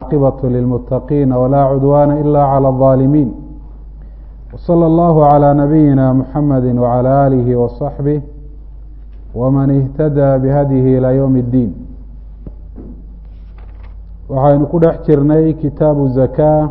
والعاقبة للمتقين ولا عدوان إلا على الظالمين وصلى الله على نبينا محمد وعلى آله وصحبه ومن اهتدى بهديه إلى يوم الدين. waxaynu ku dhex jirnay kitaabu zakaa.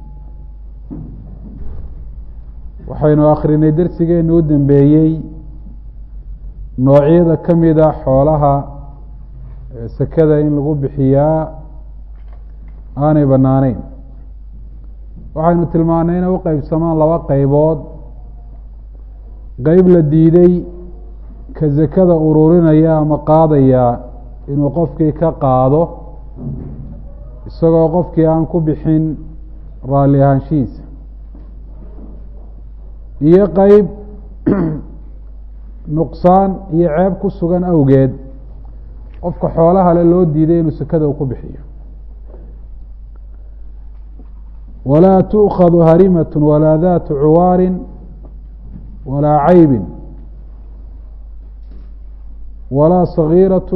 waxaynu akhrinay darsigeenu u dambeeyey noocyada ka mida xoolaha sakada in lagu bixiyaa aanay bannaaneyn. waxaynu tilmaanay inay u qeybsamaan laba qeybood. qeyb la diiday ka sakada ururinaya ama qaadaya inuu qofkii ka qaado isagoo qofkii aan ku bixin raalli ahaanshihiisa, iyo qeyb nuqsaan iyo ceeb ku sugan awgeed qofka xoolaha le loo diiday inuu sakada u ku bixiyo. walaa tu'khadu harimat walaa daatu cuwaarin walaa caybin walaa sagiirat.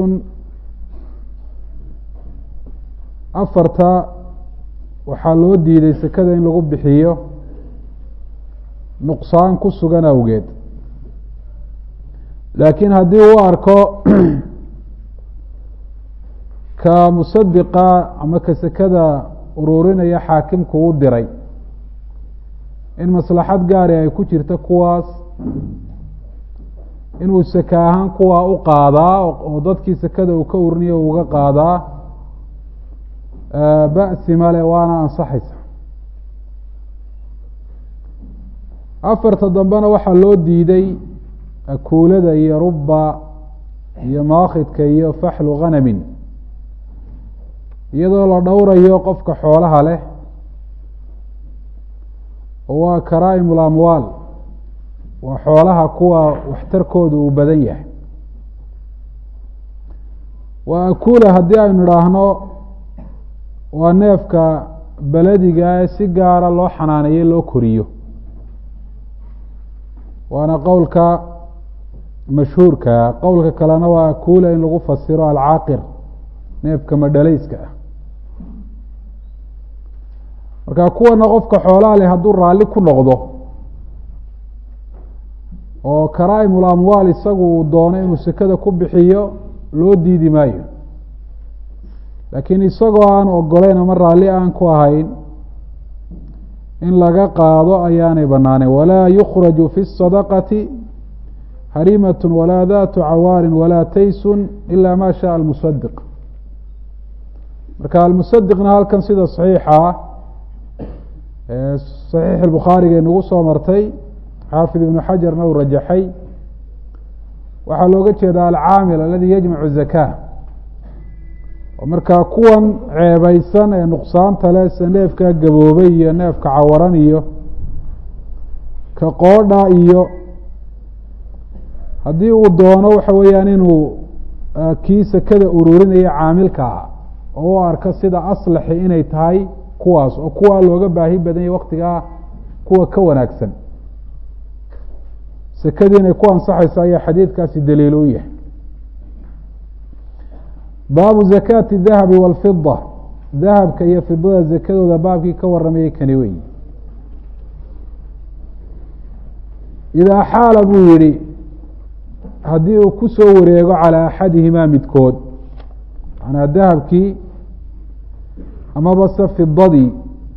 afarta waxaa loo diiday sakada in lagu bixiyo nuqsaan ku sugan awgeed, laakiin haddii uu arko ka musadiqa ama ka sakada ururinaya xaakimku u diray in maslaxad gaari ay ku jirta kuwaas, inuu saka ahaan kuwaa u qaadaa oo dadkii sakada uu ka uriniyo uga qaadaa ba'si male, waana ansaxaysa. afarta dambena waxaa loo diiday akuulada iyo ruba iyo maakhidka iyo faxlu khanamin, iyadoo la dhowrayo qofka xoolaha leh oo waa karaa'imul amwaal, waa xoolaha kuwa waxtarkooda uu badan yahay. waa akuula haddii aynu idhaahno waa neefka belediga ee si gaara loo xanaaneeyo loo koriyo, waana qowlka mashhuurka. qowlka kalena waa akuula in lagu fasiro alcaaqir, neefka madhalayska ah. marka kuwana qofka xoolaha leh hadduu raalli ku noqdo oo karaa'imul amwaal isagu uu doono inuu sakada ku bixiyo loo diidi maayo, laakiin isagoo aan ogoleyn ama raalli aan ku ahayn in laga qaado ayaanay banaaneen. walaa yukhraju fi الsadaqati harimat walaa daatu cawaarin walaa taysun ila ma shaء almusadiq. marka almusadiqna halkan sida saxiixa saxiix albukhaariga inagu soo martay, xaafid ibnu xajarna uu rajaxay, waxaa looga jeedaa alcaamil aladi yajmacu zakaa. markaa kuwan ceebaysan ee nuqsaanta leh sida neefka gaboobay iyo neefka cawaran iyo ka qoodha iyo haddii uu doono waxa weeyaan inuu kii sakada ururinaya caamilka ah oo u arko sida aslaxi inay tahay kuwaas, oo kuwaa looga baahi badanya waktigaa kuwa ka wanaagsan, sakadii inay ku ansaxayso ayaa xadiidkaasi daliil u yahay. baabu zakaati dahabi wاlfida, dahabka iyo fidada zakadooda baabkii ka waramayay kani wey. idaa xaala buu yihi haddii uu ku soo wareego calىa axadihimaa midkood, manaa dahabkii amaba se fidadii,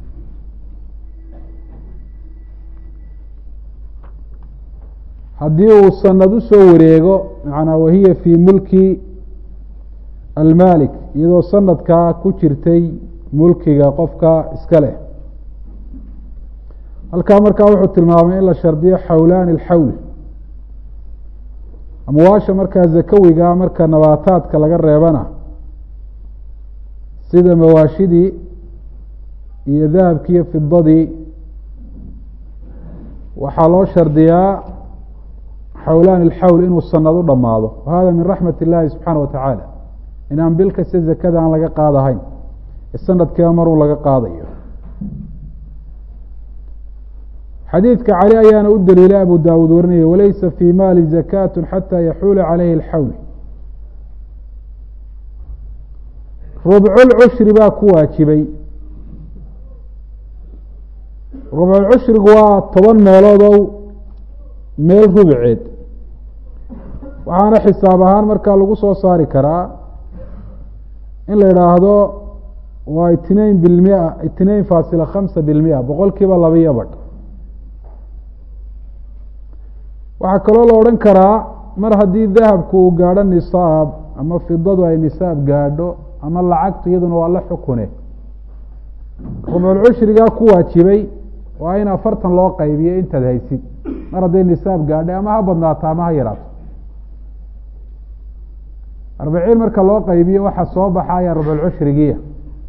haddii uu sanad u soo wareego, manaa wahiya fii mulki almaalik, iyadoo sanadkaa ku jirtay mulkiga qofka iska leh. halkaa markaa wuxuu tilmaamay in la shardiyo xawlaani alxawl. amwaasha markaa zakawiga marka nabaataadka laga reebana sida mawaashidii iyo dahabkii iyo fidadii waxaa loo shardiyaa xawlaani alxawl inuu sanad u dhammaado. wahada min raxmat اllahi subxaana wa tacaala, inaan bil kasta zakada aan laga qaadahayn, sanadkiiba maruu laga qaadayo. xadiidka cali ayaana u daliilay abu daawuud warinaya, walaysa fii maali zakaat xataa yaxuula calayhi alxawl. rubculcushri baa ku waajibay rubculcushrigu waa 10 meeloodow meel rubceed waxaana xisaab ahaan markaa lagu soo saari karaa in la idhaahdo waa 2.5% boqolkiiba 2 waxaa kaloo la odhan karaa mar haddii dahabku uu gaadho nisaab ama fidadu ay nisaab gaadho ama lacagtu iyaduna waa la xukune rubculcushrigaa ku waajibay waa in 40 loo qaybiyo intaad haysid mar hadday nisaab gaadhay ama ha badnaato ama ha yaraato 40 marka loo qaybiyo waxaa soo baxaya rubculcushrigiya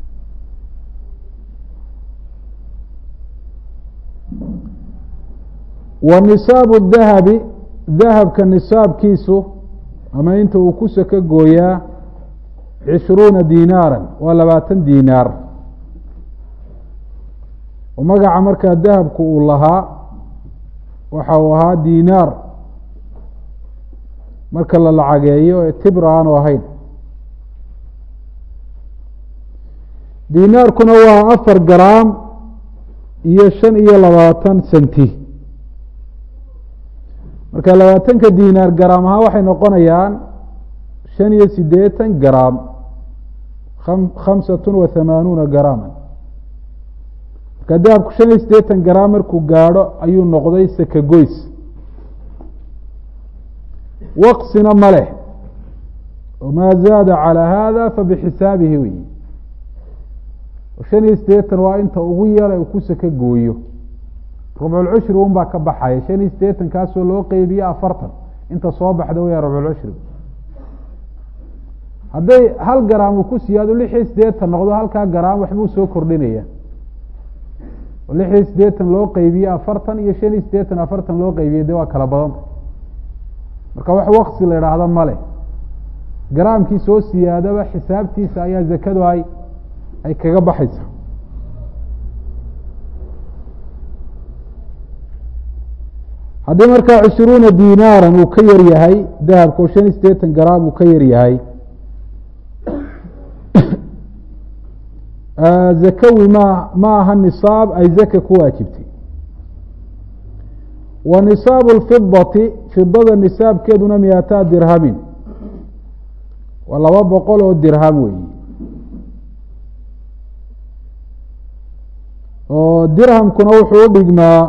wa nisaabu dahabi dahabka nisaabkiisu ama inta uu ku saka gooyaa 20 dinaaran waa 20 dinaar oo magaca markaa dahabku uu lahaa waxa uu ahaa dinaar marka la lacageeyo ee tibra aanu ahayn dinaarkuna waa 4 garaam iyo 25 senti marka 20ka dinaar garaam ahaan waxay noqonayaan 85 garaam 85 garaaman marka dahabku 85 garaam markuu gaadho ayuu noqday saka goys waqsina ma leh wamaa zaada calى hada fabixisaabihi wey 85 waa inta ugu yara uu ku saka gooyo rubculcushri un baa ka baxaya 85 kaasoo loo qeybiye 40 inta soo baxda weya rubculcushri hadday 1 garaam uu ku siyaado 86 noqdo halkaa garaam waxbuu soo kordhinaya 86 loo qeybiye 40 iyo 85 40 loo qeybiye de waa kala badan marka wax waqsi la idhaahdo male garaamkii soo siyaadaba xisaabtiisa ayaa zakadu ay kaga baxaysa haddii markaa 20 dinaaran uu ka yar yahay dahabka 85 garaam uu ka yar yahay zakawi ma aha nisaab ay zaka ku waajibtay wa nisaabu lfidati fidada nisaabkeeduna 200 dirhamin waa 200 oo dirham weyi oo dirhamkuna wuxuu u dhigmaa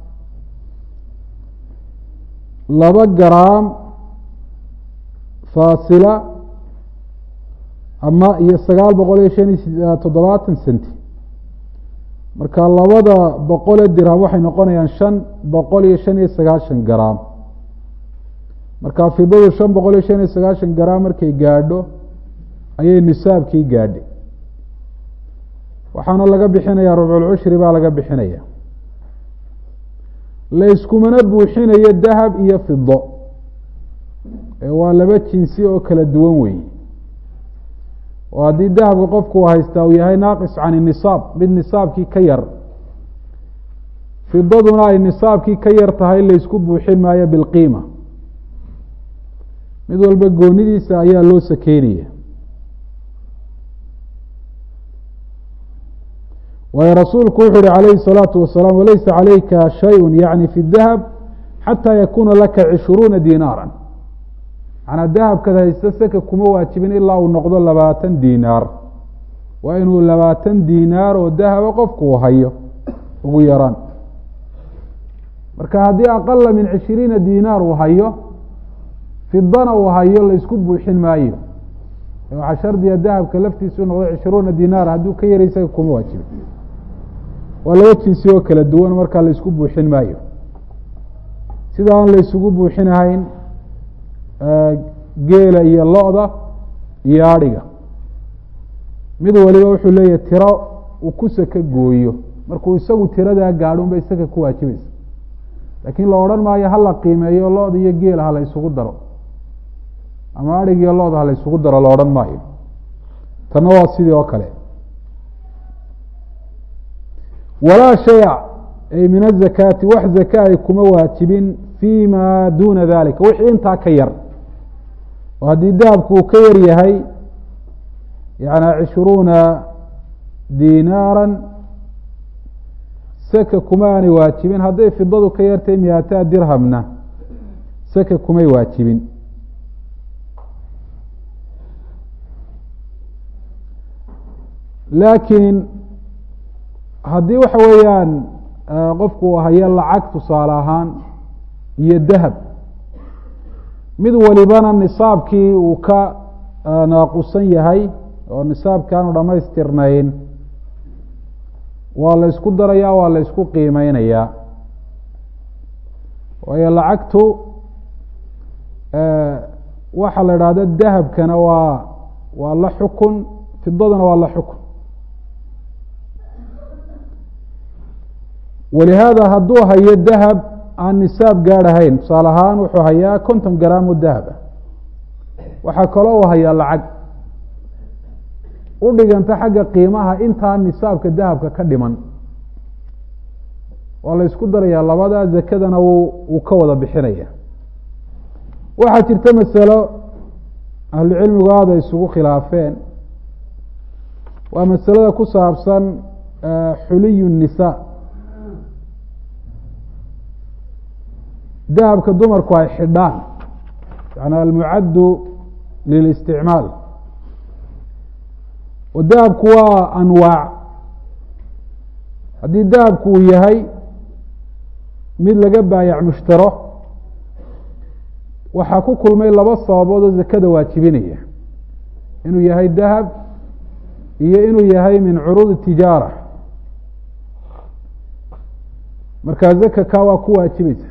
2 garaam faasila ama iyo 975 senti marka 200 dirham waxay noqonayaan 595 garaam marka fidadu 595 garaam markay gaadho ayay nisaabkii gaadhay waxaana laga bixinaya rubculcushri baa laga bixinaya la iskumana buuxinayo dahab iyo fido waa 2 jinsi oo kala duwan weyi oo haddii dahabka qofku uu haystaa uu yahay naaqis can nisaab mid nisaabkii ka yar fidaduna ay nisaabkii ka yar tahay la isku buuxin maayo bilqiima mid walba goonidiisa ayaa loo sakeynaya waayo rasuulku wuxu uhi calayhi الsalaaةu wasalaam walaysa calayka shayء yaعni fi الdahab xatىa yakuna laka 20 dinaara manaa dahabkaad haysta saka kuma waajibin ilaa uu noqdo 20 dinaar waa inuu 20 dinaar oo dahaba qofku uu hayo ugu yaraan marka haddii aqala min 20 dinaar uu hayo fidana uu hayo la isku buuxin maayo waxaa shardiga dahabka laftiisu noqdo 20 dinaar hadduu ka yaray isaga kuma waajibin waa 2 jinsi oo kala duwan markaa la isku buuxin maayo sida aan la isugu buuxinahayn geela iyo lo-da iyo adhiga mid waliba wuxuu leeyahay tiro uu ku saka gooyo markuu isagu tiradaa gaadho unba isaga ku waajibaysa laakiin la odhan maayo hala qiimeeyo lo-da iyo geela hala isugu daro ama adhig iyo lo-da hala isugu daro la odhan maayo tanna waa sidii oo kale walaa shaya ay min azakaati wax zaka ay kuma waajibin fi ma duna dalika wixii intaa ka yar oo haddii dahabku uu ka yar yahay yani 20 dinaara saka kuma aanay waajibin hadday fidadu ka yartay 200 dirhamna saka kumay waajibin. laakiin haddii waxa weeyaan qofku hayo lacag tusaale ahaan iyo dahab mid walibana nisaabkii uu ka naaqusan yahay oo nisaabki aanu dhamaystirnayn waa la isku darayaa waa la isku qiimeynayaa waayo lacagtu waxaa la idhaahda dahabkana waa la xukun fidadana waa la xukun. walihaada hadduu hayo dahab aan nisaab gaadhahayn tusaale ahaan wuxuu hayaa 50 gram oo dahab ah waxaa kaloo u hayaa lacag u dhiganta xagga qiimaha intaa nisaabka dahabka ka dhiman waa la isku darayaa labada zakadana wuu ka wada bixinaya. waxaa jirta masalo ahlucilmigu aada ay isugu khilaafeen waa masalada ku saabsan xuliyu الnisaa dahabka dumarku ay xidhaan yani almucaddu lilisticmaal oo dahabku waa anwaac haddii dahabku uu yahay mid laga baayac mushtaro waxaa ku kulmay laba sababood oo zakada waajibinaya inuu yahay dahab iyo inuu yahay min curuud tijaara markaa zakaka waa ku waajibaysa.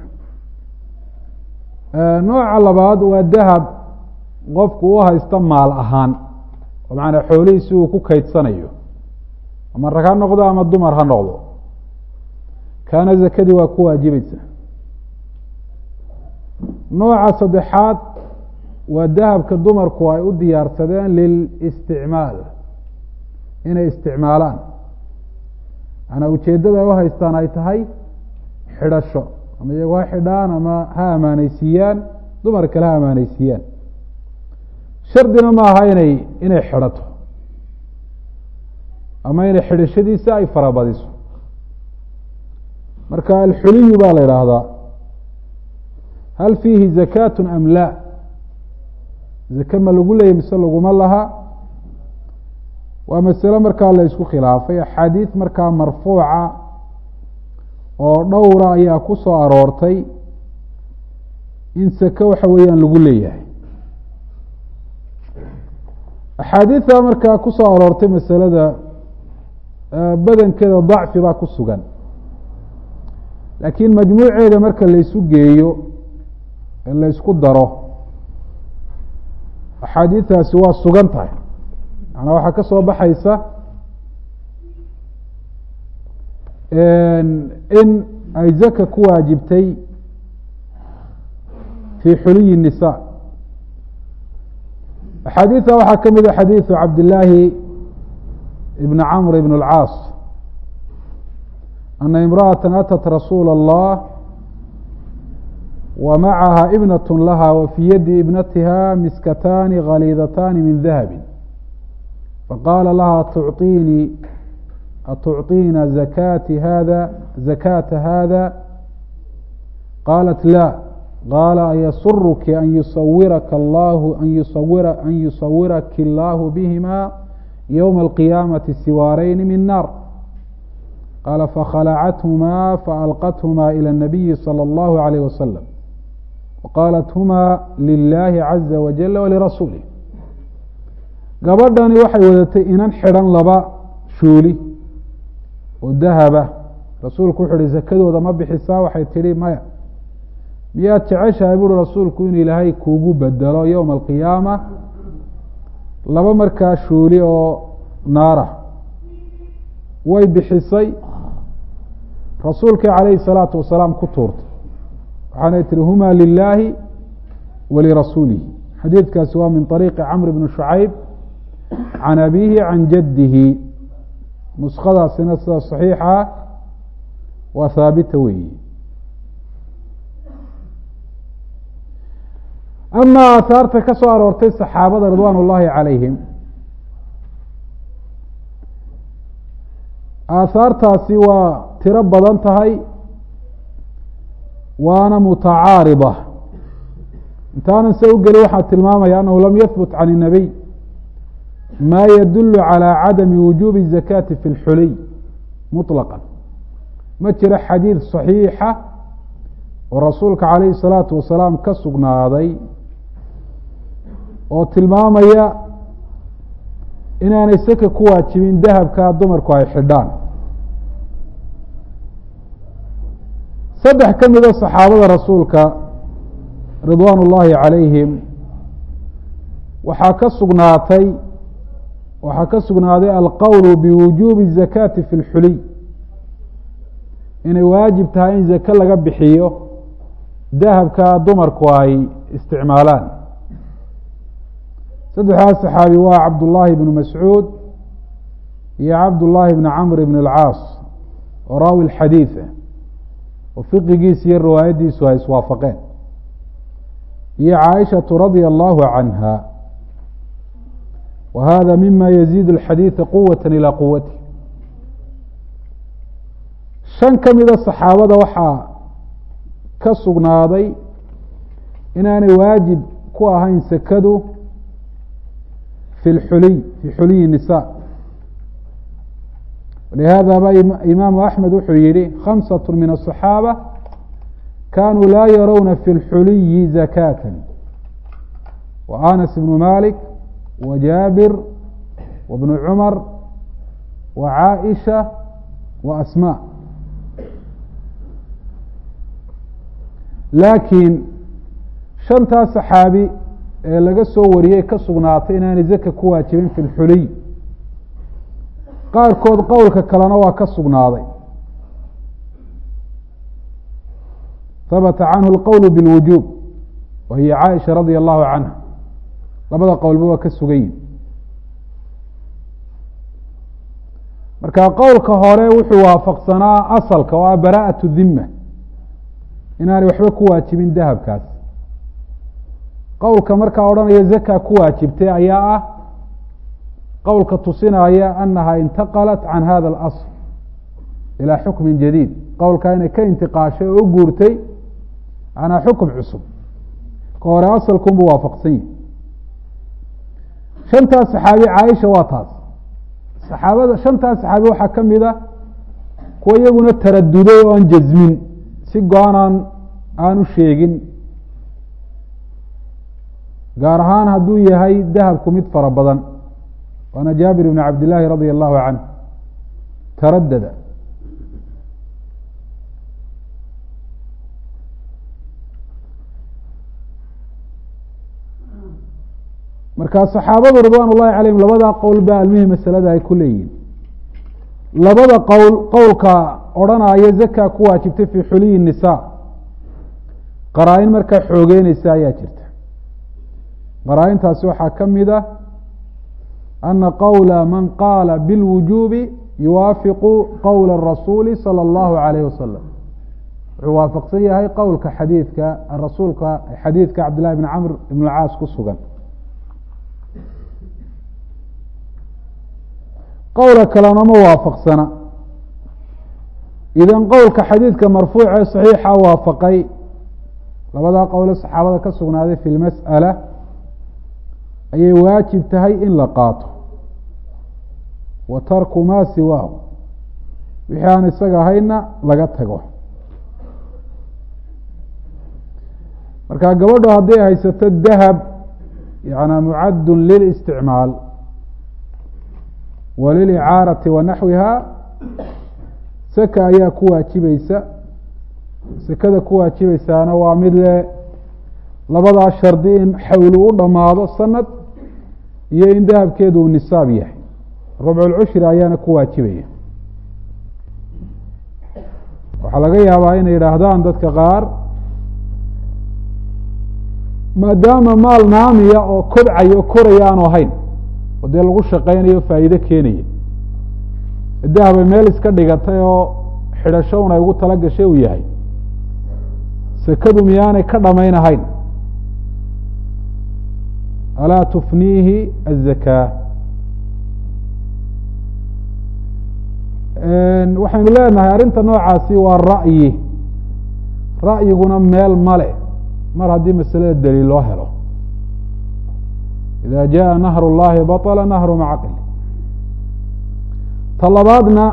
nooca labaad waa dahab qofku u haysta maal ahaan oo macanaa xoolihiisi uu ku kaydsanayo ama rag ha noqdo ama dumar ha noqdo kaana zakadii waa ku waajibaysa. nooca saddexaad waa dahabka dumarku ay u diyaarsadeen lilisticmaal inay isticmaalaan manaa ujeeddada ay u haystaan ay tahay xidhasho ama iyagoo ha xidhaan ama ha amaaneysiiyaan dumar kale ha amaaneysiiyaan shardina ma aha inay xidhato ama inay xidhashadiisa ay farabadiso marka alxuliyu baa la idhaahdaa hal fiihi zakaat am laa zake ma lagu leeyay mise laguma laha waa masalo markaa la isku khilaafay axaadiis markaa marfuuca oo dhowra ayaa ku soo aroortay in sake waxa weeyaan lagu leeyahay. axaadiida markaa ku soo aroortay masalada badankeeda dacfi baa ku sugan laakiin majmuuceeda marka la isu geeyo ee la isku daro axaadiidaasi waa sugan tahay manaa waxaa ka soo baxaysa in ay zaka ku waajibtay fii xuliyi الnisaa. axaadiida waxaa ka mid a xadiiثu cabdillaahi ibn camr ibn اlcaas ana imra'ata atat rasuula الlah wa macaha ibnaة laha wa fii yadi ibnatiha miskataani khaliidataani min dahabi faqaala laha atucطiina zakaata hada qaalat la qaala ayasuruki an yusawiraki اllahu bihima ywma alqiyaamati siwaarayni min naar qaala fakhalacthma faalqathma ilى الnabiyi salى اllahu عalayh wasalam waqaalat huma lilahi caza wajala walirasuulih. gabadhani waxay wadatay inan xidhan laba shuuli oo dahaba rasuulku wuxu uhi zakadooda ma bixisaa waxay tidhi maya miyaad jeceshahay buuri rasuulku in ilaahay kuugu bedelo yowma alqiyaama laba markaa shuuli oo naara way bixisay rasuulkii calayhi الsalaatu wasalaam ku tuurtay waxaanay tihi huma lilaahi walirasuulihi. xadiidkaasi waa min طariiqi camr bni shucayb can abihi can jaddihi nuskadaasina sida صaxiixa waa haabita weeyi. ama aahaarta ka soo aroortay saxaabada ridwaan ullaahi calayhim aahaartaasi waa tiro badan tahay waana mutacaarida intaanan se u geli waxaa tilmaamaya annahu lam yahbut can الnabiy ma yadul calى cadami wujubi الzakaati fi اlxuliy muطlaqا ma jiro xadiid صaxiixa oo rasuulka calayhi الsalaatu wasalaam ka sugnaaday oo tilmaamaya inaanay saka ku waajibin dahabkaa dumarku ay xidhaan saddex ka mida saxaabada rasuulka ridwaan ullaahi calayhim waxaa ka sugnaaday alqowlu biwujuubi الzakaati fi اlxuliy inay waajib tahay in zake laga bixiyo dahabkaa dumarku ay isticmaalaan saddexdaas saxaabi waa cabdullaahi bnu mascuud iyo cabdullaahi bni camr bn اlcaas oo raawi xadiiثa oo fiqigiisa iyo riwaayaddiisu ay iswaafaqeen iyo caaishaةu radia allahu canha wa hada mima yaziid اlxadiiثa quwaة ilى quwati shan ka mida saxaabada waxaa ka sugnaaday inaanay waajib ku ahayn sekadu fi اlxuliy fi xuliyi الnisa لhada ba imaamu أحmed wuxuu yihi khamsaة min الصaxaabة kanuu laa yarawna fi اlxuliyi zakاة وأnas بن malik وjaabir وبن cmar وcaaئiشha وأsmاء laakiin shantaas saxaabi ee laga soo wariyey ka sugnaatay inaanay zaka ku waajibin fi اlxuliy qaarkood qowlka kalena waa ka sugnaaday habata canhu اlqowl bاlwujuub wa hiya caaisha radia allahu canha labada qowlba waa ka sugan yihin marka qowlka hore wuxuu waafaqsanaa asalka oo ah bara'aة dhima inaanay waxba ku waajibin dahabkaas qowlka markaa odhanaya zaka ku waajibtay ayaa ah qowlka tusinaya anaha intaqalat can hada اlasl ilى xukmi jadiid qowlkaa inay ka intiqaashay oo u guurtay canaa xukm cusub ka hore asalkunbu waafaqsan yihi shantaas saxaabi caaisha waa taas saxaabada shantaas saxaabi waxaa ka mid a kuwa iyaguna taraduday oo aan jasmin si go-aan aan u sheegin gaar ahaan hadduu yahay dahabku mid fara badan waana jaabir bn cabd illaahi radia allahu canh taradada markaa saxaabadu ridwaan ullahi calayhim labadaa qowl ba almihii masalada ay ku leeyihin labada qowlka odhanaya zaka ku waajibtay fi xuliyi الnisa qaraa-in markaa xoogeyneysa ayaa jirta qaraa-intaasi waxaa ka mid a ana qowla man qaala biاlwujuubi yuwaafiqu qowla الrasuuli salى اllahu عalayh wasalam wuxuu waafaqsan yahay qowlka xadiidka rasuulka xadiidka cabd llahi bn camr ibn اlcaas ku sugan qowla kalena ma waafaqsana idan qowlka xadiidka marfuuc ee saxiixa waafaqay labadaa qowle saxaabada ka sugnaaday fi lmas'ala ayay waajib tahay in la qaato wa tarku maa siwaahu wixii aan isaga ahayna laga tago marka gabadho hadday haysato dahab yana mucadun lilisticmaal wa lilicaarati wa naxwiha saka ayaa ku waajibaysa sekada ku waajibaysaana waa mid le labadaa shardi in xawlu u dhammaado sanad iyo in dahabkeedu uu nisaab yahay rubculcushri ayaana ku waajibaya waxaa laga yaabaa inay yidhaahdaan dadka qaar maadaama maal naamiya oo kobcaya oo koraya aanu ahayn oo dee lagu shaqaynayo faa'iide keenaya dahabay meel iska dhigatay oo xidhasho un ay ugu tala gashay uu yahay sekadu miyaanay ka dhamaynahayn alaa tufniihi aلzakaa waxaynu leenahay arrinta noocaasi waa ra'yi, ra'yiguna meel male mar haddii masalada daliil loo helo. ida jaءa nahr اllahi baطla nahru macqil. ta labaadna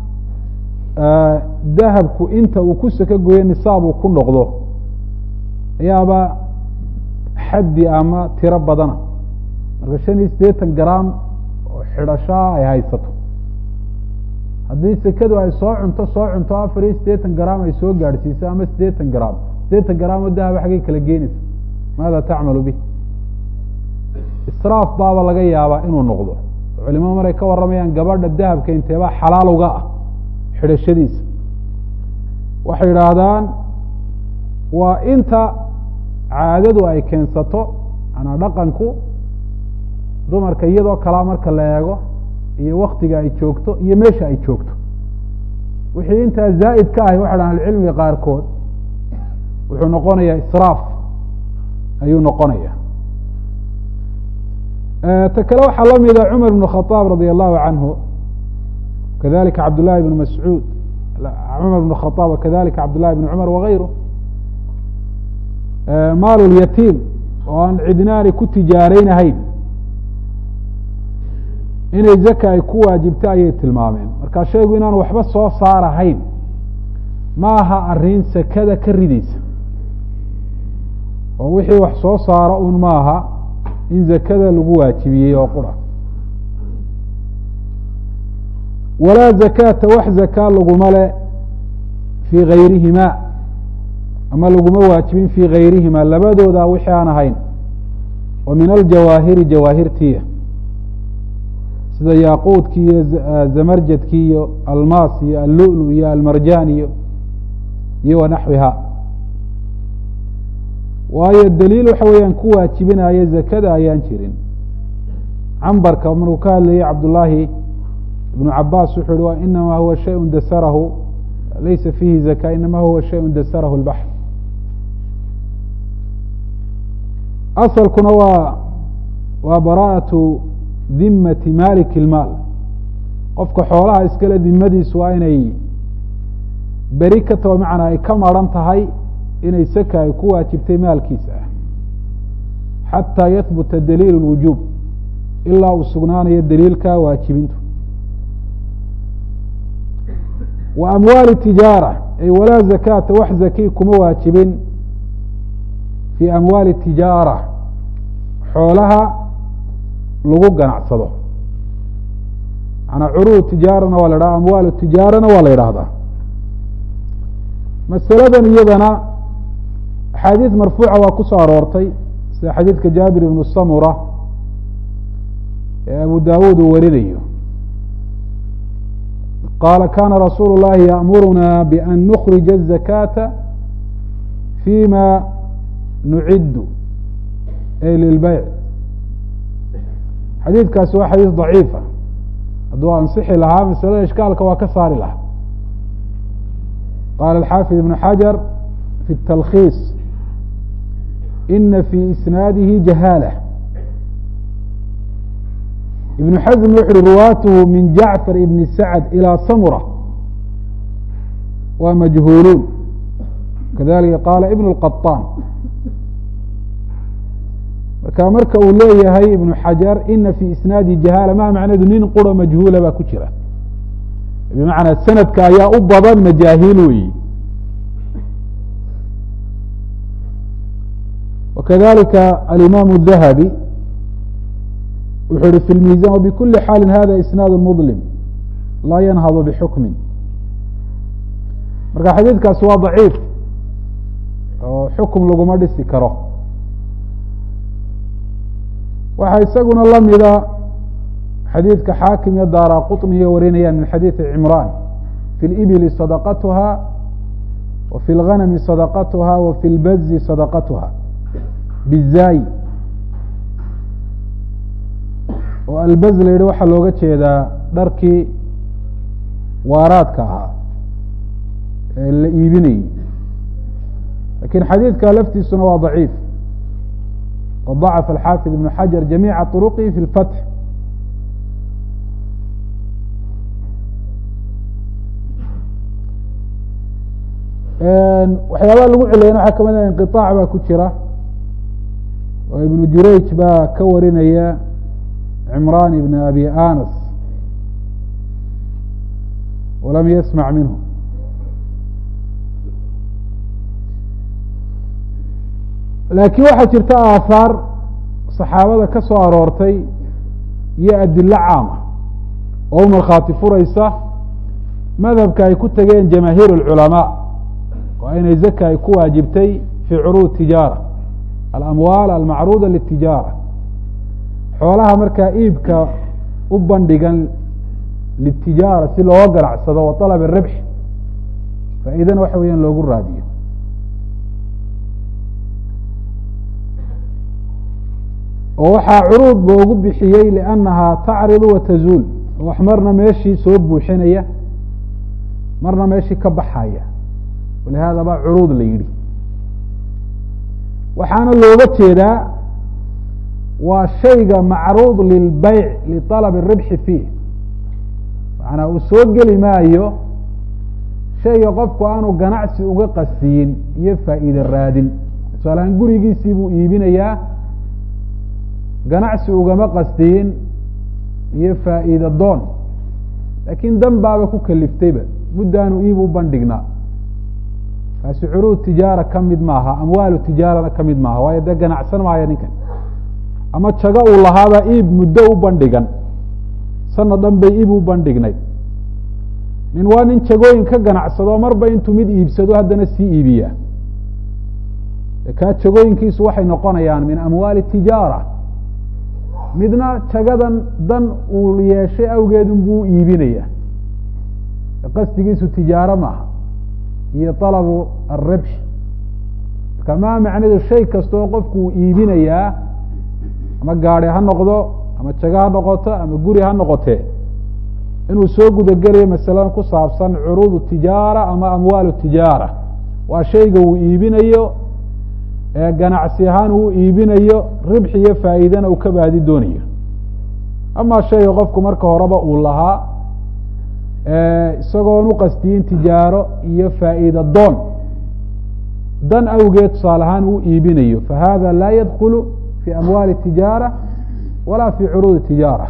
dahabku inta uu ku saka goyo nisaab uu ku noqdo ayaaba xaddi ama tiro badana. marka 5 gram oo xidhashaa ay haysato, haddii sekadu ay soo cunto 4 gram ay soo gaadhsiiso ama 80 gram 80 gram oo dahaba xaggay kala geenaysa, maada tacmalu bih? israaf baaba laga yaabaa inuu noqdo. culimadu maray ka warramayaan gabadha dahabka inteebaa xalaal uga ah xidhashadiisa, waxay yidhaahdaan waa inta caadadu ay keensato, manaa dhaqanku dumarka iyadoo kalaa marka la eego iyo waktiga ay joogto iyo meesha ay joogto. wixii intaa zaa'id ka ahay waxay dhahan ahlucilmiga qaarkood wuxuu noqonayaa israaf ayuu noqonaya. ta kale waxaa la mida cumar bn khaaab radi allahu canhu, kadalika cabdullahi bn mascuud, cumar bn khaaab wakadalika cabdullahi bn cumar wagayru. maal lyatiim oo aan cidnaani ku tijaareynahayn inay zaka ay ku waajibta ayay tilmaameen. marka shaygu inaan waxba soo saarahayn ma aha arrin sakada ka ridaysa, oo wixii wax soo saara un maaha in zakada lagu waajibiyey oo qura. walaa zakaata wax zakaa laguma le fii gayrihima, ama laguma waajibin fii gayrihima labadooda wixii aan ahayn, oo min aljawaahiri jawaahirtiya sida yaaquudki iyo zamarjadki iyo almaas iyo allulu iyo almarjaan iyo wanaxwiha. waayo daliil waxa weeyaan ku waajibinaya zakada ayaan jirin. cambarka markuu ka hadlayay cabdullaahi ibnu cabaas wuxuu yihi wa inama huwa shayء dasarahu laysa fiihi zaka, inama huwa shayء dasarahu اlbaxr. asalkuna waa bara'atu dimati malik اlmaal. qofka xoolaha iskale dimadiisu waa inay beri ka taho, macnaa ay ka maran tahay inay saka ay ku waajibtay maalkiisa ah, xataa yahbuta daliil اlwujuub, ilaa uu sugnaanayo daliilka waajibintu. wa amwaali tijaara ay walaa zakaata wax zaki kuma waajibin fii amwaali tijaara xoolaha lagu ganacsado. manaa curuud tijaarana waa la idhaha, amwaal tijaarana waa la yidhaahdaa. masaladan iyadana axaadiis marfuuca waa ku soo aroortay, sida xadiidka jaabir ibnu samura ee abu dawuud uu warinayo. qaala kana rasuulu اllahi yaأmuruna ban nukrija الzakaata fima nucidu ay lilbeyc. xadiidkaasi waa xadiis daciifa, hadduu ansixi lahaa masalada ishkaalka waa ka saari lahaa. qaala alxaafid ibnu xajar fi الtalkhiis ina fii isnaadihi jahaala. ibnu xasm wuxu uhi ruwaatuhu min jacfar ibni sacd ilى samura waa majhuuluun. kadalika qaala ibn اlqaطaan. marka uu leeyahay ibnu xajar ina fii isnaadi jahaala ma macneedu nin quro majhuula baa ku jira, bimacnaa sanadka ayaa u badan majaahiil weyi. wakadalika alimaam الdahabi wuxuu hi fi lmiizan wbikuli xaali hada isnaad mudlim laa yanhadu bixukmin. marka xadiidkaasi waa daciif oo xukum laguma dhisi karo. waxaa isaguna lamida xadiidka xaakim iyo daara quطniyo warinayaan min xadiiثi cimraan fi اlibili sadaqatuha wa fi اlganami sadaqatuha wa fi اlbazi sadaqatuha bizaayi. oo albaz la yihi waxaa looga jeedaa dharkii waaraadka ahaa ee la iibinayey, lakin xadiidka laftiisuna waa daciif. وضعف الحافظ بن حجر جميع طرقه في الفتح. waxyaabaha lagu celiyana waxaa kamid a inqiطaac baa ku jira oo ibnu jurayj baa ka warinaya cimraan ibn abi anas walam yasmac minhu. laakiin waxaa jirta aahaar saxaabada ka soo aroortay iyo adilo caama oo u markhaati furaysa madhabka ay ku tageen jamaahiir اlculamaa waa inay zaka ay ku waajibtay fii curuud tijaara alamwaal almacruuda litijaara xoolaha markaa iibka u bandhigan litijaara si looga ganacsado wa طalab الribx faa-iidana waxa weeyaan loogu raadiyo. oo waxaa curuud loogu bixiyey liannahaa tacridu wa tazuul wax marna meeshii soo buuxinaya marna meeshii ka baxaya walihaada baa curuud la yidhi. waxaana looga jeedaa waa shayga macruud lilbeyc liطalab الribxi fiih macnaa uu soo geli maayo shayga qofku aanu ganacsi uga qasiyin iyo faa'iide raadin. tusaalahaan gurigiisii buu iibinayaa ganacsi ugama qasdiyin iyo faa'iida doon laakiin dan baaba ku kaliftayba muddaanu iib u bandhignaa kaasi curuud tijaara ka mid maaha amwaalu tijaarana ka mid maaha waayo dee ganacsan maayo ninkan ama jago uu lahaabaa iib muddo u bandhigan sanad dhan bay iib u bandhignayd. nin waa nin jagooyin ka ganacsado marba intuu mid iibsado haddana sii iibiyaa kaa jagooyinkiisu waxay noqonayaan min amwaali tijaara. midna jagadan dan uu yeeshay awgeedun buu iibinaya qasdigiisu tijaaro maaha iyo طalabu الribx. marka maa macnedu shay kasta oo qofku uu iibinayaa ama gaari ha noqdo ama jago ha noqoto ama guri ha noqotee inuu soo gudagelayo masaladan ku saabsan curuud tijaara ama amwaal tijaara waa shayga uu iibinayo ganacsi ahaan uu iibinayo ribx iyo faa'iidana uu ka baadi doonayo. ama shayga qofku marka horeba uu lahaa isagoon u qasdiyin tijaaro iyo faa'iida doon dan awgeed tusaale ahaan uu iibinayo fahada laa yadkulu fi amwaali tijaara walaa fi curuudi tijaara.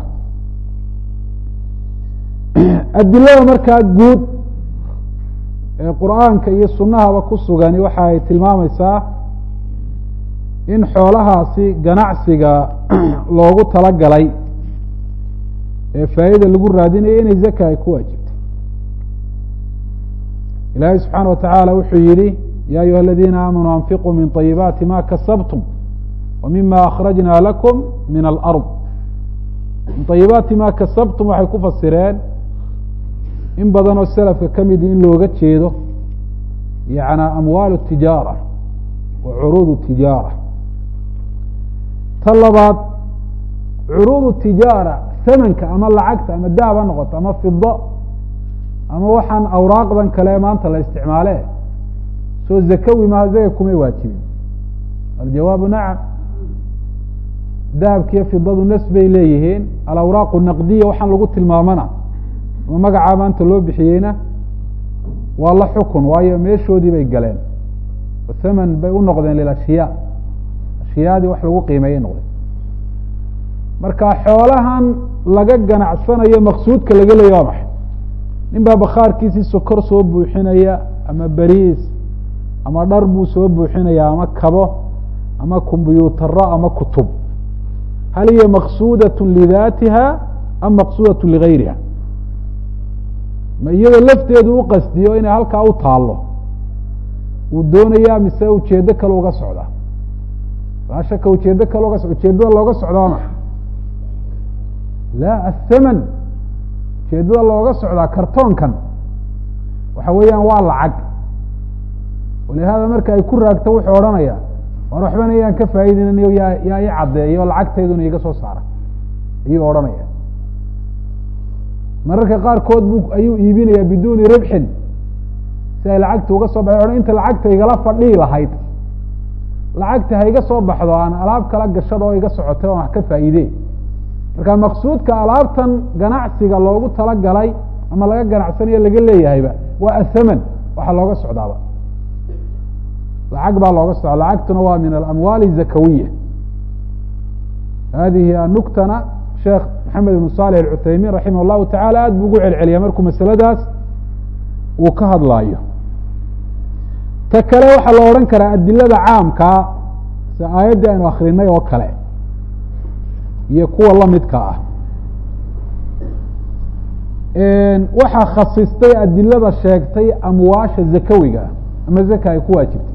adilada markaa guud ee qur'aanka iyo sunahaba ku sugani waxa ay tilmaamaysaa in xoolahaasi ganacsiga loogu talagalay ee faa'iida lagu raadinayo inay zaka ay ku waajibtay. ilaahay subxaana wa tacaala wuxuu yihi ya ayuha aladiina aamanuu anfiquu min طayibaati ma kasabtum wa mima akhrajna lakum min alard. min طayibaati ma kasabtum waxay ku fasireen in badan oo selafka ka midi in looga jeedo yana amwaal tijaara wa curuud tijaara. ta labaad curuud tijaara tamanka ama lacagta ama dahab ha noqoto ama fido ama waxaan awraaqdan kale maanta la isticmaale soo zakawi maha zaka kumay waajibin. aljawaabu nacam. dahabkiiyo fidadu nas bay leeyihiin alawraaqu naqdiya waxaan lagu tilmaamana ama magacaa maanta loo bixiyeyna waa la xukun waayo meeshoodii bay galeen thaman bay u noqdeen lilashyaa ashyaadii wax lagu qiimeeyey noqdeen. marka xoolahan laga ganacsanayo maqsuudka laga leeya waa maxay? nin baa bakhaarkiisii sokor soo buuxinaya ama beriis ama dhar buu soo buuxinaya ama kabo ama kombyuutaro ama kutub. hal hiya maqsuudaة lidaatiha am maqsuudaة ligayriha? ma iyadoo lafteedu u qasdiyo inay halkaa u taalo uu doonaya mise ujeedo kale uga socdaa? laa shaka ujeedo kale uga ujeedada looga socdaa ma la athaman. ujeedada looga socdaa kartoonkan waxa weeyaan waa lacag. walihaada marka ay ku raagto wuxuu odhanaya waan waxbana yaan ka faa'iideynayo yaa i caddeeyo lacagtayduna iga soo saara ayuu odhanaya. mararka qaarkood ayuu iibinaya biduuni ribxin si ay lacagta uga soo baxdo inta lacagta igala fadhii lahayd lacagta ha iga soo baxdo aan alaab kala gashado oo iga socotay oon wax ka faa'iidey. marka maqsuudka alaabtan ganacsiga loogu talagalay ama laga ganacsanayo laga leeyahayba waa athaman waxa looga socdaaba lacag baa looga soco lacagtuna waa min alamwaal الzakawiya hadihi anuktana sheekh maxamed ibn صالح الcuthaymin raximah الlahu taعalى aad bu ugu celceliya markuu masaladaas uu ka hadlaayo ta kale waxaa la odhan karaa adilada caamkaa si aayaddii aynu akrinay oo kale iyo kuwa lamidka ah waxaa khasistay adilada sheegtay amwaasha zakawiga ama zaka ay ku waajibtay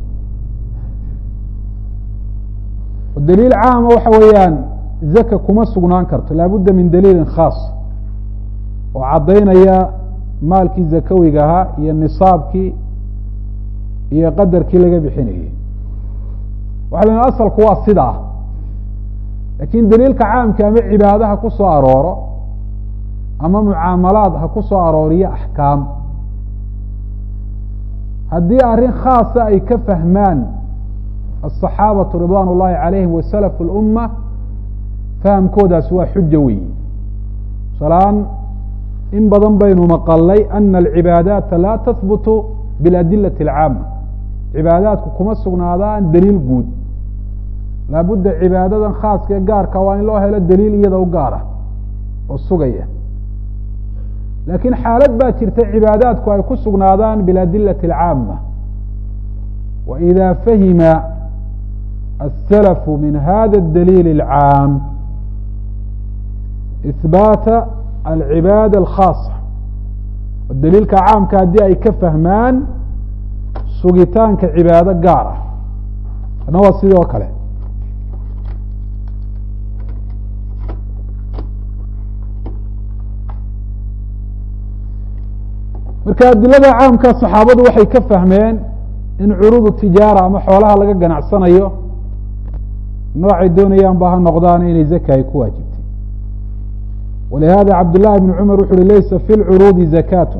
daliil caama waxa weeyaan zaka kuma sugnaan karto laabudda min daliilin khaas oo caddaynaya maalkii zakawiga ahaa iyo nisaabkii iyo qadarkii laga bixinayey waxa la asalku waa sidaa lakin daliilka caamka ama cibaado ha ku soo arooro ama mucaamalaad ha ku soo arooriyo axkaam haddii arrin khaasa ay ka fahmaan الصaxaabatu ridwan اllahi عalayhim waslf اlأuma fahamkoodaas waa xujo weyi salaan in badan baynu maqalay ana alcibaadaata laa tahbutu biاladilati اlcaama cibaadaadku kuma sugnaadaan daliil guud laabudda cibaadadan khaaska ee gaarka waa in loo helo daliil iyada u gaara oo sugaya laakiin xaalad baa jirta cibaadaadku ay ku sugnaadaan biladilati اlcaama waإida fahima السلف min hada الdليل العاam إثbاata العibaadة الkhاaصة daliilka caamka haddii ay ka fahmaan sugitaanka cibaado gaar ah ana waa sidoo kale marka adilada caamka صaxaabadu waxay ka fahmeen in curuud tijaara ama xoolaha laga ganacsanayo noocay doonayaan ba ha noqdaan inay zaka ay ku waajibtay walihada cabdالlahi بn cmar wuxu uhi laysa fi اlcuruudi zakaة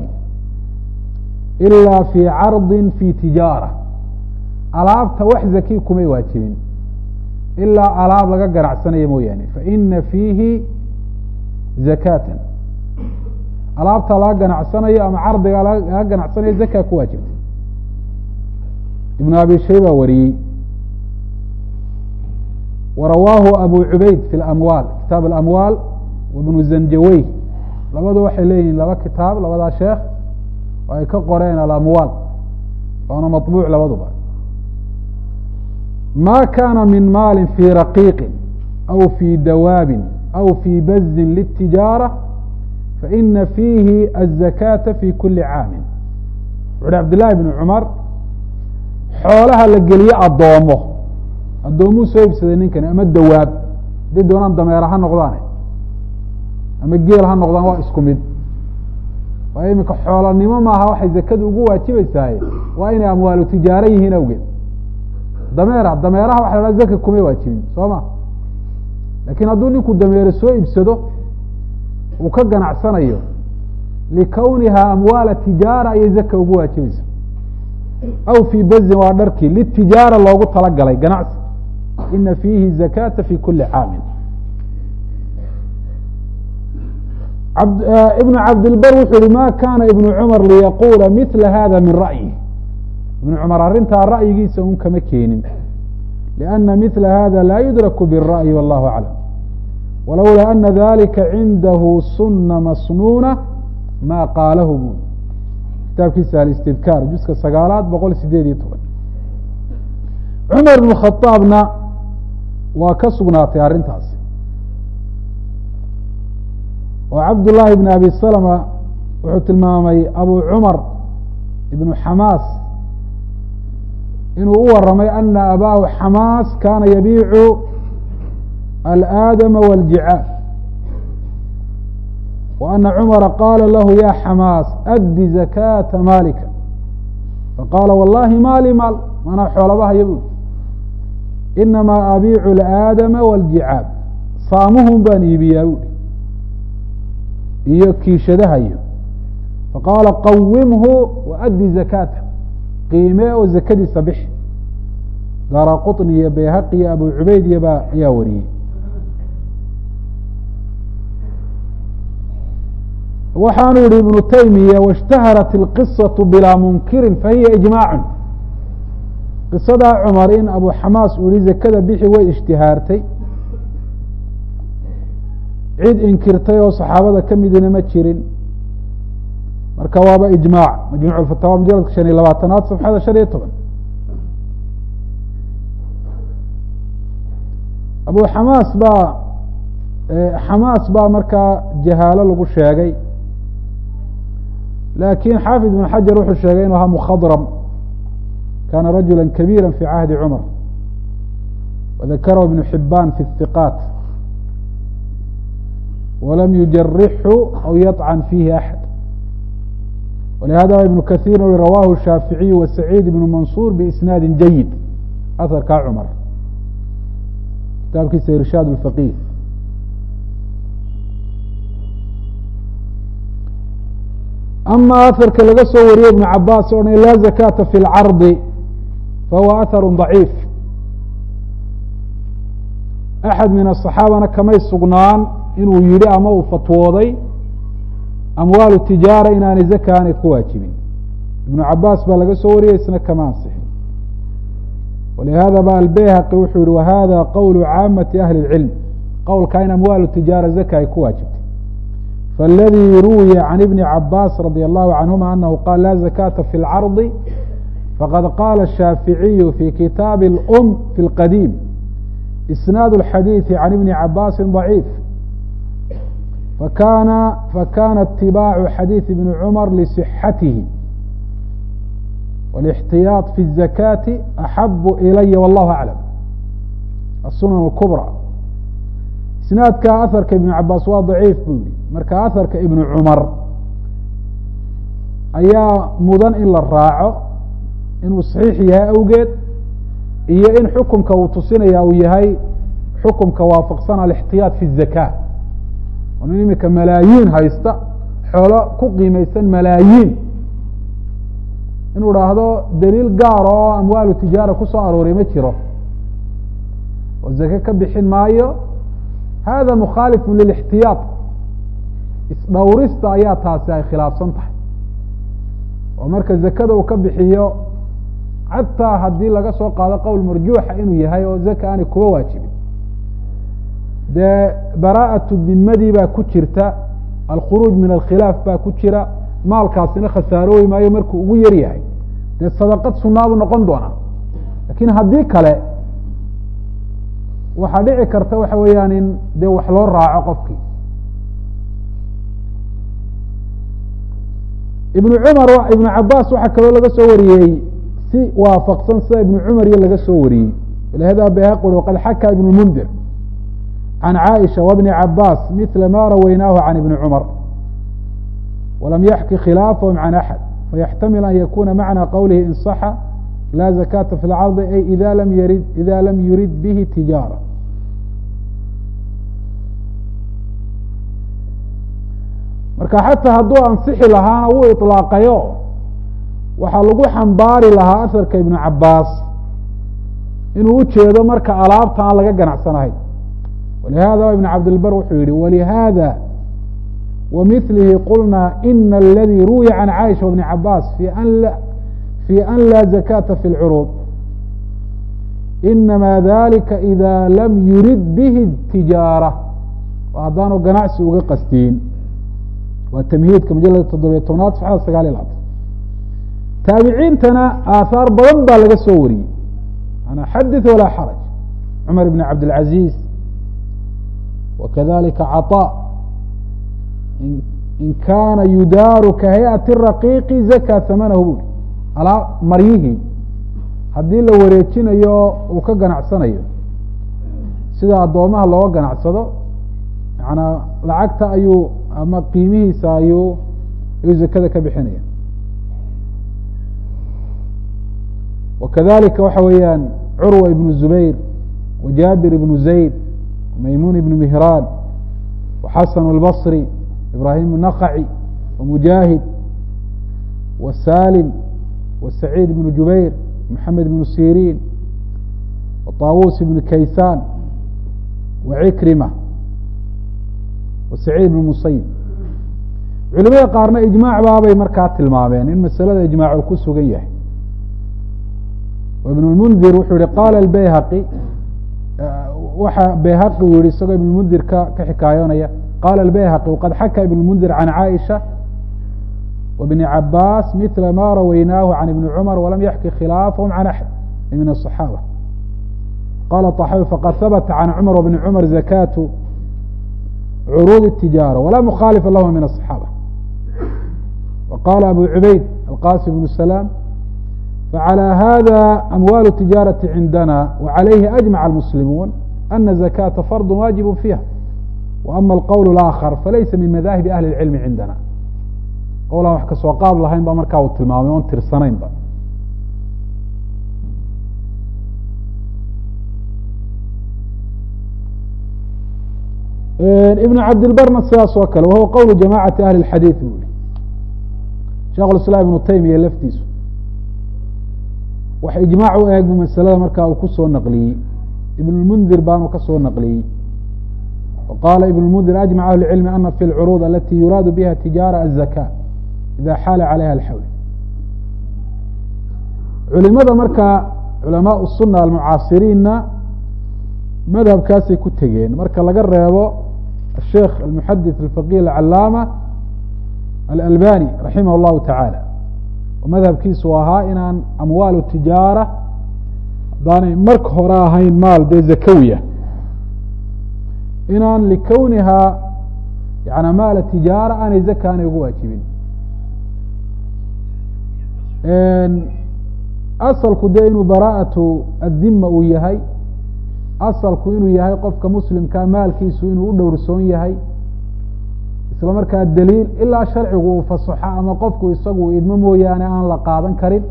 ila fi carضi fi tijaara alaabta wax zaki kumay waajibin ilaa alaab laga ganacsanayo mooyaane faina fiihi zakata alaabta laga ganacsanayo ama cardiga laga ganacsanayo zaka ku waajibtay ibn abi shayba wariyey warawaahu abu cubayd fi اlamwaal kitaab اlamwaal wibnu zanjawey labadu waxay leeyihiin laba kitaab labadaa sheekh oo ay ka qoreen alamwaal waana maطbuuc labaduba ma kana min maali fi raqiiqi aw fi dawaabin aw fi bazin lلtijaarة faina fiihi الzakaةa fi kuli caamin wuxu uhi cabd llahi bn cumar xoolaha la geliye addoomo addoomuu soo ibsaday ninkani ama dawaab hadday doonaan dameera ha noqdaane ama geel ha noqdaan waa isku mid waayo iminka xoolanimo maaha waxay zakadu ugu waajibaysahay waa inay amwaalu tijaaro yihiin awgeed dameeraha waxa la haha zaka kumay waajibin soo ma lakin hadduu ninku dameere soo ibsado uu ka ganacsanayo likawniha amwaala tijaara ayay zaka ugu waajibaysa aw fii bazin waa dharkii litijaara loogu talagalay ganacsi ina fiihi zakata fi kuli caamin ibn cabdilbar wuxuu yihi ma kana ibnu cumar liyaqula mila hada min ra'yi ibnu cumar arrintaa ra'yigiisa un kama keenin liأna mila hada laa yudraku biالra'yi wallahu aclam walowla ana dalika cindahu suna masnuuna ma qaalahu bu kitaabkiisa alistidkaar juska sagaalaad 118 cumar ibn khaaabna waa ka sugnaatay arrintaasi oo cabdullaahi bn abi salama wuxuu tilmaamay abu cumar ibnu xamaas inuu u waramay ana abaahu xamaas kana yabiicu alaadama wاljicaal wa ana cumara qaala lahu ya xamaas addi zakata maalika faqaala wallahi maali maal manaa xoolabahaya bui inamaa abiicu alaadama wاljicaal saamuhun baan iibiyaa bui iyo kiishadahayo faqaala qawimhu waaddi zakata qiimee oo zakadiisa bixi daara quطni iyo bayhaqi iyo abu cubayd iyo baa ayaa wariyey waxaanu yihi ibnu taymiya waاshtaharat اlqisaة bilaa munkirin fahiya ijmaacu qisadaa cumar in abu xamaas uu yihi zakada bixi way ishtihaartay cid inkirtay oo saxaabada ka midina ma jirin marka waaba ijmaac majmuuc alfataawa mujaladka 25 safxada 15 abu xamaas baa markaa jahaalo lagu sheegay laakiin xaafid ibn xajar wuxuu sheegay inuu ahaa mkhadram kana rajula kabiira fi cahdi cumar wadakarahu ibn xibaan fi الhiqaat walam yujarixu aw yaطcan fiihi axad walihada ibn kaثيir rawahu shaaficiyu wasaciid ibn mansuur biisnaadi jayid aharkaa cumar kitaabkiisa irshaad اfaqih ama aharka laga soo wariyey ibn cabaas o laa zakata fi اlcardi fahuwa aharu ضaciif axad min aلصaxaabana kamay sugnaan inuu yihi ama uu fatwooday amwaalu tijaara inaanay zaka aanay ku waajibin ibnu cabaas baa laga soo wariyey isna kama ansixin walihada ba albayhaqi wuxuu yihi wahada qowlu caamati ahli اlcilm qowlkaa in amwaalu tijaara zaka ay ku waajibtay faاladii ruwiya can ibni cabaas radي allahu canhuma anahu qaal la zakata fi اlcardi faqad qaala الshaaficiyu fi kitaabi اlm fi اlqadiim isnaad اlxadiiثi can ibni cabaasi ضaciif fakana itibaacu xadiiث ibni cumar lisixatihi wاlاxtiyaaط fi الzakaati axabu ilaya wallahu aclam asunan اlkubrى isnaadka aharka ibn cabaas waa daciif buu yihi marka aharka ibnu cumar ayaa mudan in la raaco inuu saxiix yahay awgeed iyo in xukumka uu tusinaya uu yahay xukumka waafaqsan alاxtiyaaط fi الzaka nin imika malaayiin haysta xoolo ku qiimaysan malaayiin inuu dhaahdo daliil gaar oo amwaalu tijaara ku soo arooriy ma jiro oo zake ka bixin maayo hada mukhaalifu lilاxtiyaaط isdhowrista ayaa taasi ay khilaafsan tahay oo marka zakada uu ka bixiyo xataa haddii laga soo qaado qowl marjuuxa inuu yahay oo zaka aanay kuba waajibin dee baraaءaةu dimadii baa ku jirta alkhuruuج min alkhilaaf baa ku jira maalkaasina khasaaroobi maayo markuu ugu yar yahay dee sadaqad sunaabu noqon doonaa lakin haddii kale waxaa dhici karta waxa weeyaan in dee wax loo raaco qofkii ibnu cumar ibnu cabaas waxaa kaloo laga soo wariyey si waafaqsan sida ibnu cumar iyo laga soo wariyey walihada bayhaqi ui waqad xakaa ibn mundir can caaisha wbni cabaas mila ma rawaynaahu can ibni cumar walam yaxki khilaafahum can axad fayaxtamil an yakuna macna qowlihi in صaxa la zakata fi اlcardi ay ida lam yurid bihi tijaara marka xataa hadduu ansixi lahaana wuu iطlaaqayo waxaa lagu xambaari lahaa aharka ibnu cabaas inuu ujeedo marka alaabta aan laga ganacsanahayn walihada ibn cabdilbar wuxuu yihi walihada wamilihi qulna ina aladii ruwiya can caaisha wbni cabaas fi an la zakata fi اlcuruud inama dalika ida lam yurid bihi tijaara haddaanu ganacsi uga qastiin waa tamhiidka mujalada 7 صفxada 9 taabiciintana aahaar badan baa laga soo wariyey ana xadith walaa xaraj cumar ibn cabdilcaziz wakadalika caطاء in kana yudaaru kahayati raqiiqi zaka hamanahu bui alaa maryihii haddii la wareejinayo uu ka ganacsanayo sida addoomaha looga ganacsado yanaa lacagta ayuu ama qiimihiisa ayuu zakada ka bixinaya wakadalika waxa weeyaan curwa ibnu zubayr wajaabir ibnu zayd maymun ibnu mihraan waxasan اlbصri ibrahim الnaqci wamujaahid wasalim wasaciid ibnu jubayr maxamed ibnu sirin waطaawus ibnu kaysaan wacikrima wasaciid ibnu musayib culimada qaarna ijmaac baabay markaa tilmaameen in masalada ijmaac uu ku sugan yahay وابن المنذر wuxuu yihi qاla الbayhaqي waxa bayhaqi u yihi isagoo ibn المنذir ka xikaayoonaya qala الbayhaqي وqad xakى ibn المنذir عan cائشha وبن عabاس مثل ma rawaynaahu عan iبن cمر وlam yxkي khilاafهم عan أحد min الصحاabة qala طaxaوي fqad habta عan cمر وبن cمر زakاة cروض التiجاarة وla مkhاaلفa lahma min الصحاabة وqala أbو عubayd الqاsم بن سلام فعلى hذا أموال التiجاaرة عindنا وعليه أجمع المسلمون أن زكاة فرض واجب فيها وأما الqول الآخر فlaysa min مذاhiب أهل العلم عindنا qowlaan wax kasoo qaad lahayn ba markaa uu tilmaamay oon tirsanaynba iبن cabdilbarna sidaas oo kale wahuwa qowl جamاcaةi ahli الxadيiث bu i sheekh الاسلام iبnu taymiya laftiisu wax iجmاع u eeg bu masalada markaa uu kusoo naqliyey iبn الmنdir baanu kasoo naqliyey وqala iبn الmنdir أجمع أهل العلم أna في الcروض اlatي yuraad bha تiجاaرة الزكاة إذا xاal عalayha الxawl culimada markaa culamaaء السuنة almucaasiriinna madhabkaasay ku tegeen marka laga reebo الsheikh المحadiث الفقيه العalaamة الألbاني raximah الlahu taعaalى oo madhabkiisu ahaa inaan amwaal التiجاarة hadaanay marka hore ahayn maal dee zakawiya inaan likownihaa yani maal tijaara aanay zaka aanay ugu waajibin asalku dee inuu bara'atu addima uu yahay asalku inuu yahay qofka muslimkaa maalkiisu inuu u dhowrsoon yahay isla markaa daliil ilaa sharcigu uu fasaxo ama qofku isagu idmo mooyaane aan la qaadan karin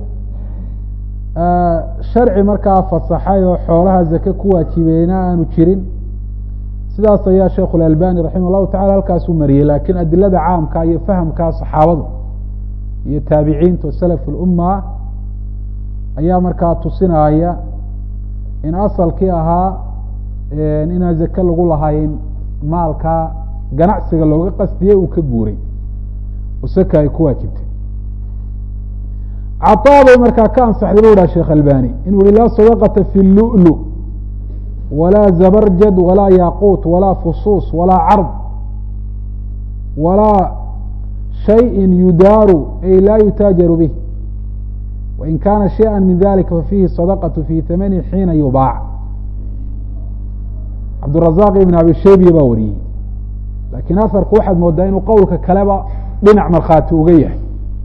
sharci markaa fasaxay oo xoolaha zake ku waajibeyna aanu jirin sidaas ayaa sheikh األbاني raximah الlahu taعala halkaasuu mariyey lakin adilada caamka iyo fahamkaa صaxaabadu iyo taabiciinta slف الأma ayaa markaa tusinaya in asalkii ahaa inaan zake lagu lahayn maalka ganacsiga looga qasdiyey uu ka guuray oo saka ay ku waajibtay caطaa bay markaa ka ansaxday bu dhaha sheekh albani inuu yihi laa sadaqata fi lulu walaa zabarjad walaa yaquut walaa fusuus walaa card walaa shayin yudaaru ay laa yutaajaru bih wain kaana shayئa min dalika fafiihi sadaqaة fi hamani xiina yubaac cabdالrazaq ibn abi shaybiya baa wariyey lakin aharku waxaad moodaa inuu qowlka kaleba dhinac markhaati uga yahay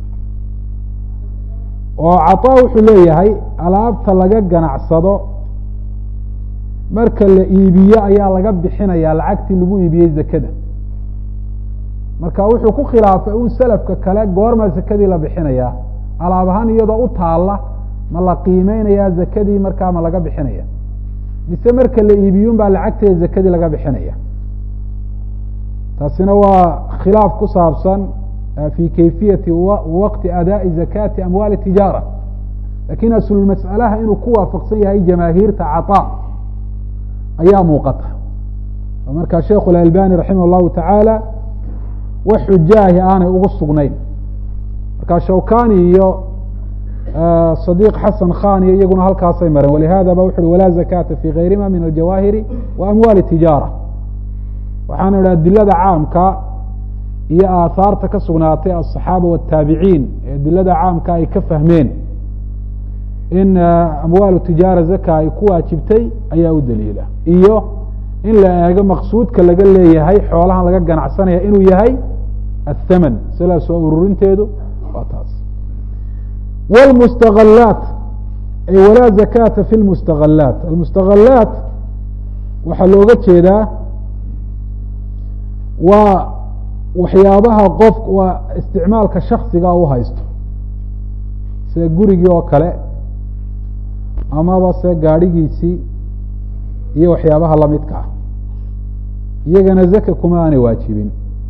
oo caطaa wuxuu leeyahay alaabta laga ganacsado marka la iibiyo ayaa laga bixinaya lacagtii lagu iibiyey zakada marka wuxuu ku khilaafay un selafka kale goorma zakadii la bixinaya alaab ahaan iyadoo u taala ma la qiimeynaya zakadii markaa ma laga bixinaya mise marka la iibiyun baa lacagteeda zakadii laga bixinaya taasina waa khilaaf ku saabsan fi kayfiyati waqti adaaءi zakati amwaali tijaara lakin aslulmas'alaha inuu ku waafaqsan yahay jamaahiirta caطaa ayaa muuqata markaa sheikh األbاني raximah الlahu taعaalى wax xujaahi aanay ugu sugnayn markaa shawkani iyo صديq xasan khan iyo iyaguna halkaasay mareen walihada ba wuxu uhi walaa zakata fi gayrima min aljawaahiri wa amwaali tijaara waxaana idhi adilada caamka iyo aahaarta ka sugnaatay aلصaxaaba wالtaabiciin ee adilada caamka ay ka fahmeen in amwaalu tijaara zaka ay ku waajibtay ayaa u daliila iyo in la eego maqsuudka laga leeyahay xoolahan laga ganacsanaya inuu yahay athaman sila soo ururinteedu waa taas wاlmustagalaat ay walaa zakata fi lmustagalaat almustagalaat waxaa looga jeedaa waa waxyaabaha qof waa isticmaalka shaksiga u haysto sida gurigii oo kale amaba se gaadhigiisii iyo waxyaabaha lamidka ah iyagana zaka kuma aanay waajibin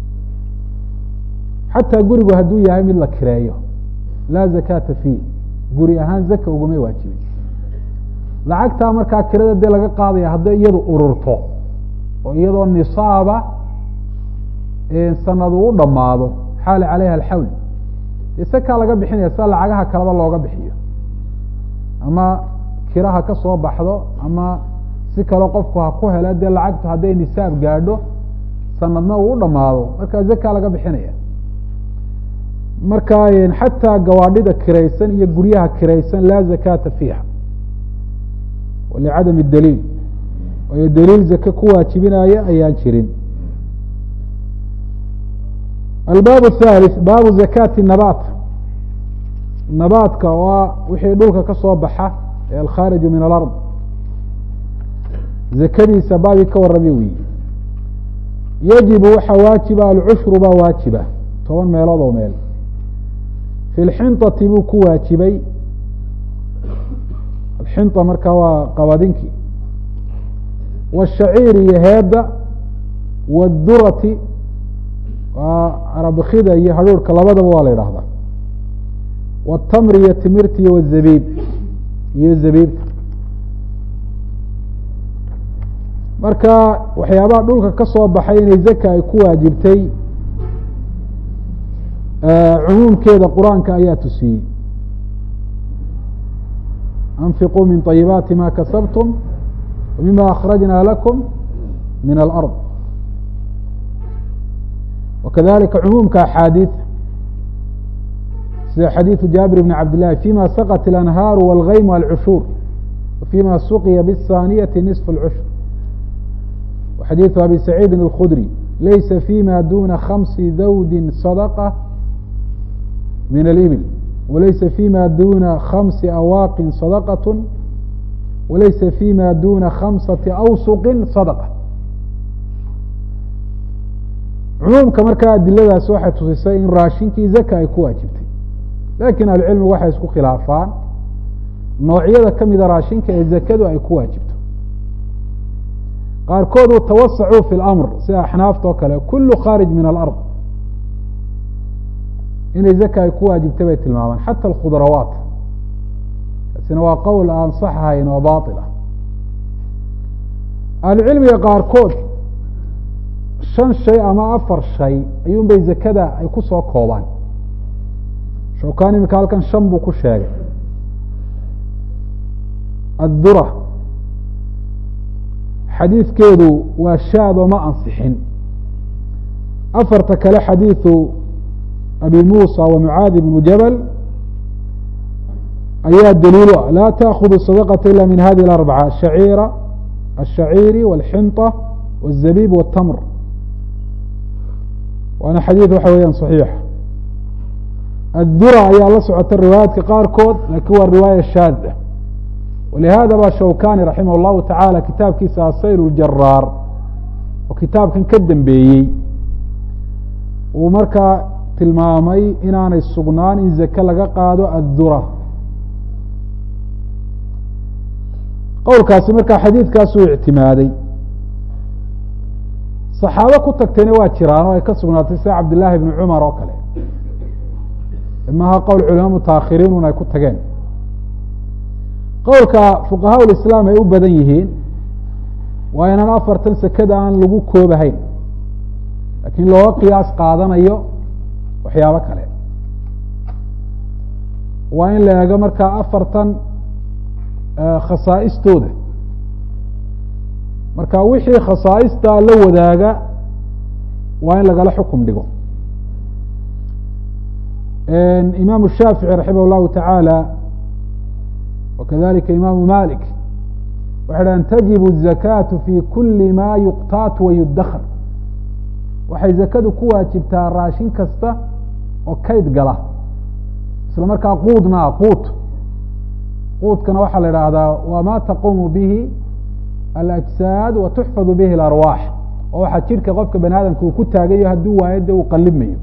xataa gurigu hadduu yahay mid la kireeyo laa zakata fiih guri ahaan zaka ugumay waajibin lacagtaa markaa kirada dee laga qaadaya hadday iyadu ururto oo iyadoo nisaaba sanadu u dhamaado xaala calayha alxawl isakaa laga bixinaya sida lacagaha kaleba looga bixiyo ama kiraha ka soo baxdo ama si kale qofku ha ku hela dee lacagtu hadday nisaab gaadho sanadna uu u dhamaado markaa zaka laga bixinaya marka xataa gawaadhida kiraysan iyo guryaha kiraysan laa zakata fiiha licadam daliil waayo daliil zake ku waajibinaya ayaan jirin. albaab الثالث baabu zakati nabaat nabaadka waa wixii dhulka ka soo baxa ee alkhaariju min alard zakadiisa baabi ka warramay weyi yajibu waxaa waajiba alcushru baa waajiba 10 meelood oo meel fi lxinطati buu ku waajibay alxinطa markaa waa qabadinkii wالshaciiri iyo heedda wاdurati waa arabkida iyo hadhuurhka labadaba waa la idhaahdaa wالtamri iyo timirta iyo wالzabiib iyo zabiibta marka waxyaabaha dhulka ka soo baxay inay zaka ay ku waajibtay cumuumkeeda qur-aanka ayaa tusiyey anfiquu min طayibaati ma kasabtum wmima akhrajna lakum min alأrض wakadalika cumuumka axaadiiث sida xadiiثu jaabir bn cabd لlahi fima saqت اlanhaaru wاlgaym alcushuur wfima suqiya bالثaaniyati نصف اlcushr وxadiiثu abi saciidi الkudrي laysa fima duna 5 dawdi صadقة min اlإbil walaysa fima duna 5 awaaqin صadقaة walaysa fima duna 5 awsuqi صadقة cumuumka markaa adiladaas waxay tusisay in raashinkii zaka ay ku waajibtay lakin ahlucilmigu waxay isku khilaafaan noocyada kamida raashinka ee zakadu ay ku waajibto qaarkoodu tawasacuu fi اlamr sida axnaafta oo kale kulu khaarij min alard inay zaka ay ku waajibtay bay tilmaamaan xata alkhudrawaat kaasina waa qowl aan sax ahayn oo bail ah ahlucilmiga qaarkood 5 shay ama 4 shay ayuun bay zakada ay ku soo koobaan shawkani imika halkan 5 buu ku sheegay addura xadiidkeedu waa shaad oo ma ansixin 4ta kale xadiiثu abi musa wa mucaadi bnu jabal ayaa daliilu ah laa tأkudu صadqة ila min hadi الأربعة shaciira الshaciiri wاlxinطة wالzabiib wالtamr waana xadiiث waxa weeyaan صaxiix addura ayaa la socota riwaayaadka qaarkood lakin waa riwaaya shaada walihada ba shawkani raximah الlahu taعalى kitaabkiisa asayr اjaraar oo kitaabkan ka dambeeyey uu markaa tilmaamay inaanay sugnaan in zake laga qaado addura qowlkaasi markaa xadiidkaasuu ictimaaday صaxaabo ku tagtayna waa jiraan oo ay ka sugnaatay sida cabdالlahi bn cumar oo kale imaha qowl culama mutaakhiriin un ay ku tageen qowlka fuqahaa islaam ay u badan yihiin waa inaan 4tan sekada aan lagu koobahayn lakiin looga qiyaas qaadanayo waxyaabo kale waa in la eego markaa 4tan khasaaistooda marka wixii khasaaista la wadaaga waa in lagala xukum dhigo imaamu shaafiعي raximah الlahu taعaalى wakadalika imaamu malik waxay dhahan tajib الzakaatu fi kuli ma yuqtaat wayudakr waxay zakadu ku waajibtaa raashin kasta oo kayd gala isla markaa quudna quudkana waxaa la idhaahdaa waa ma taqumu bihi alأجsaad wa tuxfadu bihi اlarwaax oo waxaa jidhka qofka bani aadamka uu ku taagayo hadduu waayo de uu qalibmayo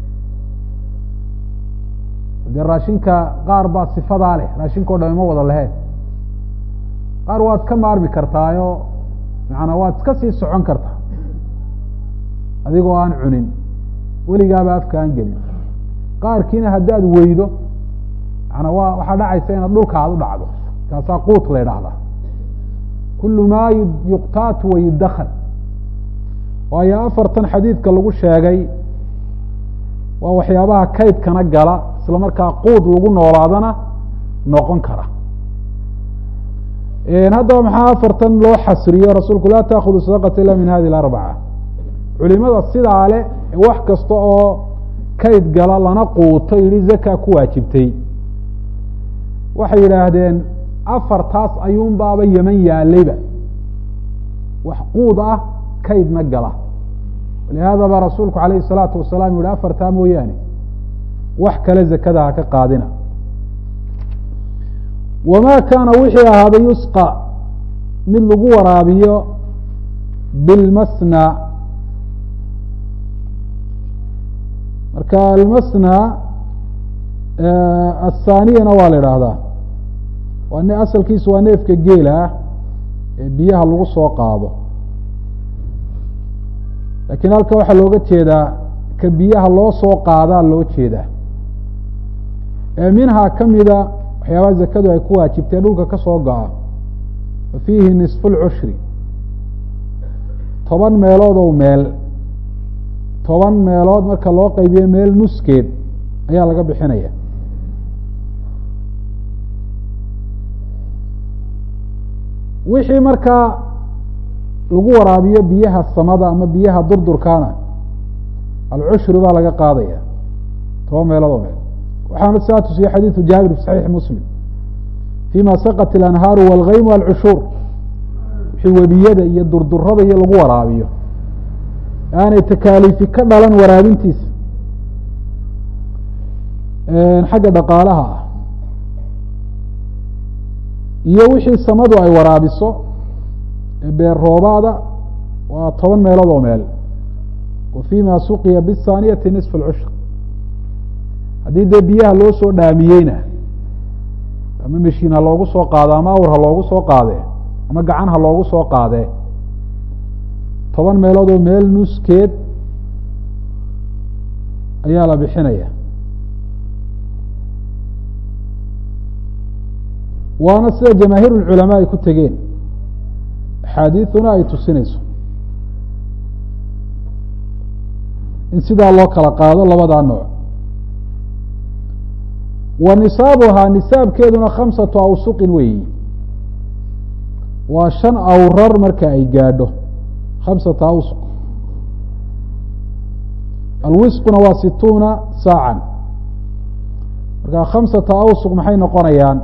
dee raashinka qaar baa sifadaa leh raashinka o dham ma wada lehe qaar waad ka maarmi kartaayo macanaa waad iska sii socon kartaa adigoo aan cunin weligaaba afka aan gelin qaarkiina haddaad weydo maanaa waxaa dhacaysa inaad dhulka aad u dhacdo kaasaa quut la idhaahdaa kulu ma yuqtaatu wayudakr waayo 4tan xadiidka lagu sheegay waa waxyaabaha kaydkana gala isla markaa quud lagu noolaadana noqon kara haddaba maxaa afartan loo xasriyo rasuulku laa taakudu sadaqata ila min hadi اarbaca culimada sidaa le wax kasta oo kayd gala lana quuto yihi zaka ku waajibtay waxay yidhaahdeen afartaas ayuun baaba yeman yaalayba wax quud ah kaydna gala lihaada ba rasuulku alayhi الsalaatu wasalaam yihi afartaa mooyaane wax kale zakada ha ka qaadina wamaa kaana wixii ahaaday yusqa mid lagu waraabiyo bilmasna marka almasna athaaniyana waa la idhaahdaa waa asalkiisu waa neefka geela ah ee biyaha lagu soo qaado laakiin halka waxaa looga jeedaa ka biyaha loo soo qaadaa loo jeedaa minhaa kamida waxyaabaha zakadu ay ku waajibtee dhulka ka soo go-a fa fiihi nisfu lcushri 10 meelood oo meel 10 meelood marka loo qaybiyo meel nuskeed ayaa laga bixinaya wixii markaa lagu waraabiyo biyaha samada ama biyaha durdurkaana alcushri baa laga qaadaya 10 meelood oo meel waxaana saa tusiyey xadiiثu jaabir fi صaxiixi muslim fima saqat اlanhaaru wاlgaymu alcushuur wixii webiyada iyo durdurada iyo lagu waraabiyo aanay takaaliifi ka dhalan waraabintiisa xagga dhaqaalaha ah iyo wixii samadu ay waraabiso beer roobaada waa 10 meelood oo meel wa fima suqiya bالthaaniyati nisf اlcushr haddii dee biyaha loo soo dhaamiyeyna ama meshiin ha loogu soo qaado ama awr ha loogu soo qaadee ama gacan ha loogu soo qaadee 10 meelood oo meel nuskeed ayaa la bixinaya waana sida jamaahiir اlculamaa ay ku tegeen axaadiiثuna ay tusinayso in sidaa loo kala qaado labadaa nooc wa nisaabuhaa nisaabkeeduna 5 awsuqin weeyi waa 5 awrar marka ay gaadho 5 awsuq alwisquna waa 60 saacan marka 5 awsuq maxay noqonayaan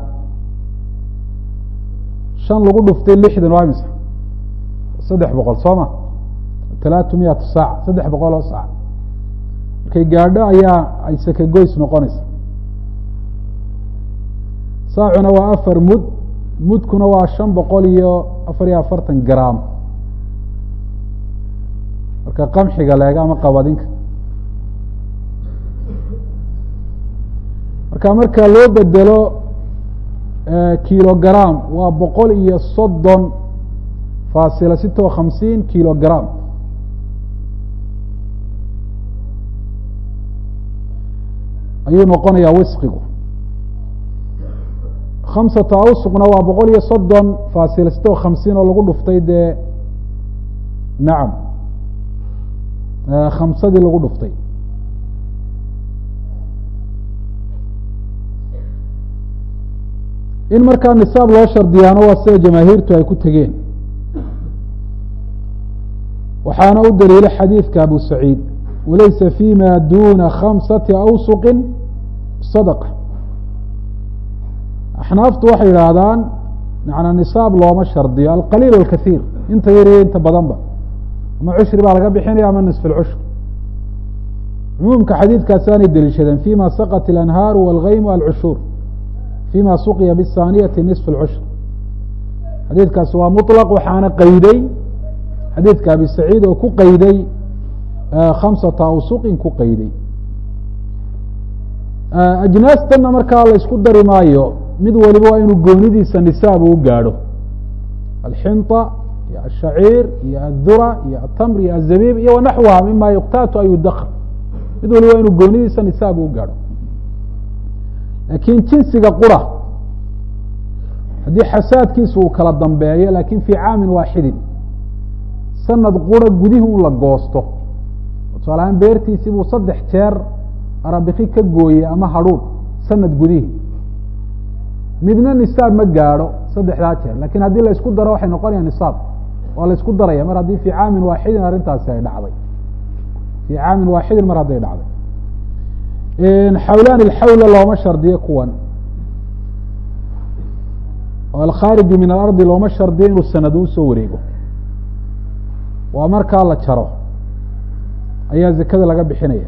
5 lagu dhuftay 60 waa mise 300 sooma 300 saac 300 oo saac markay gaadho ayaa ay saka goys noqonaysa saacuna waa 4 mud mudkuna waa 544 gram marka qamxiga leega ama qabadinka marka loo bedelo kilogram waa 130.56 kilogram ayuu noqonayaa wisqigu 5 awsuqna waa 130.56 oo lagu dhuftay dee nacam 5 lagu dhuftay in markaa nisaab loo shardiyaano waa sida jamaahiirtu ay ku tegeen waxaana u daliilay xadiidka abu saciid walaysa fima duna 5 awsuqin sadqa axnaaftu waxay yidhaahdaan macnaa nisaab looma shardiyo alqaliil alkaiir inta yar iyo inta badanba ama cushri baa laga bixinaya ama nisf alcushr cumuumka xadiidkaasi aanay deliishadeen fima saqat اlanhaaru wاlgaymu alcushuur fima suqiya bالthaaniyati nisf اlcushr xadiidkaasi waa muطlaq waxaana qayday xadiidka abi saciid oo ku qayday 5 awsuqin ku qayday ajnaastana markaa la isku dari maayo mid waliba waa inuu goonidiisa nisaab u gaadho alxinطa iyo ashaciir iyo adura iyo atamr iyo azabiib iyo wanaxwaha mima yuqtaatu an yudakr mid waliba waa inuu goonidiisa nisaab u gaadho laakiin jinsiga qura haddii xasaadkiisa uu kala dambeeyo lakin fii caamin waaxidin sanad qura gudihi un la goosto tusaale ahaan beertiisii buu 3 jeer arabiki ka gooyey ama hadhuun sanad gudihi midna nisaab ma gaadho saddexdaa jeer lakin haddii la isku daro waxay noqonayaan nisaab waa la isku daraya mar haddii fii caamin waaxidin arrintaasi ay dhacday fii caamin waaxidin mar hadday dhacday xawlaan ilxawla looma shardiyo kuwan oo alkhaariju min alardi looma shardiyo inuu sanado usoo wareego waa markaa la jaro ayaa zakada laga bixinaya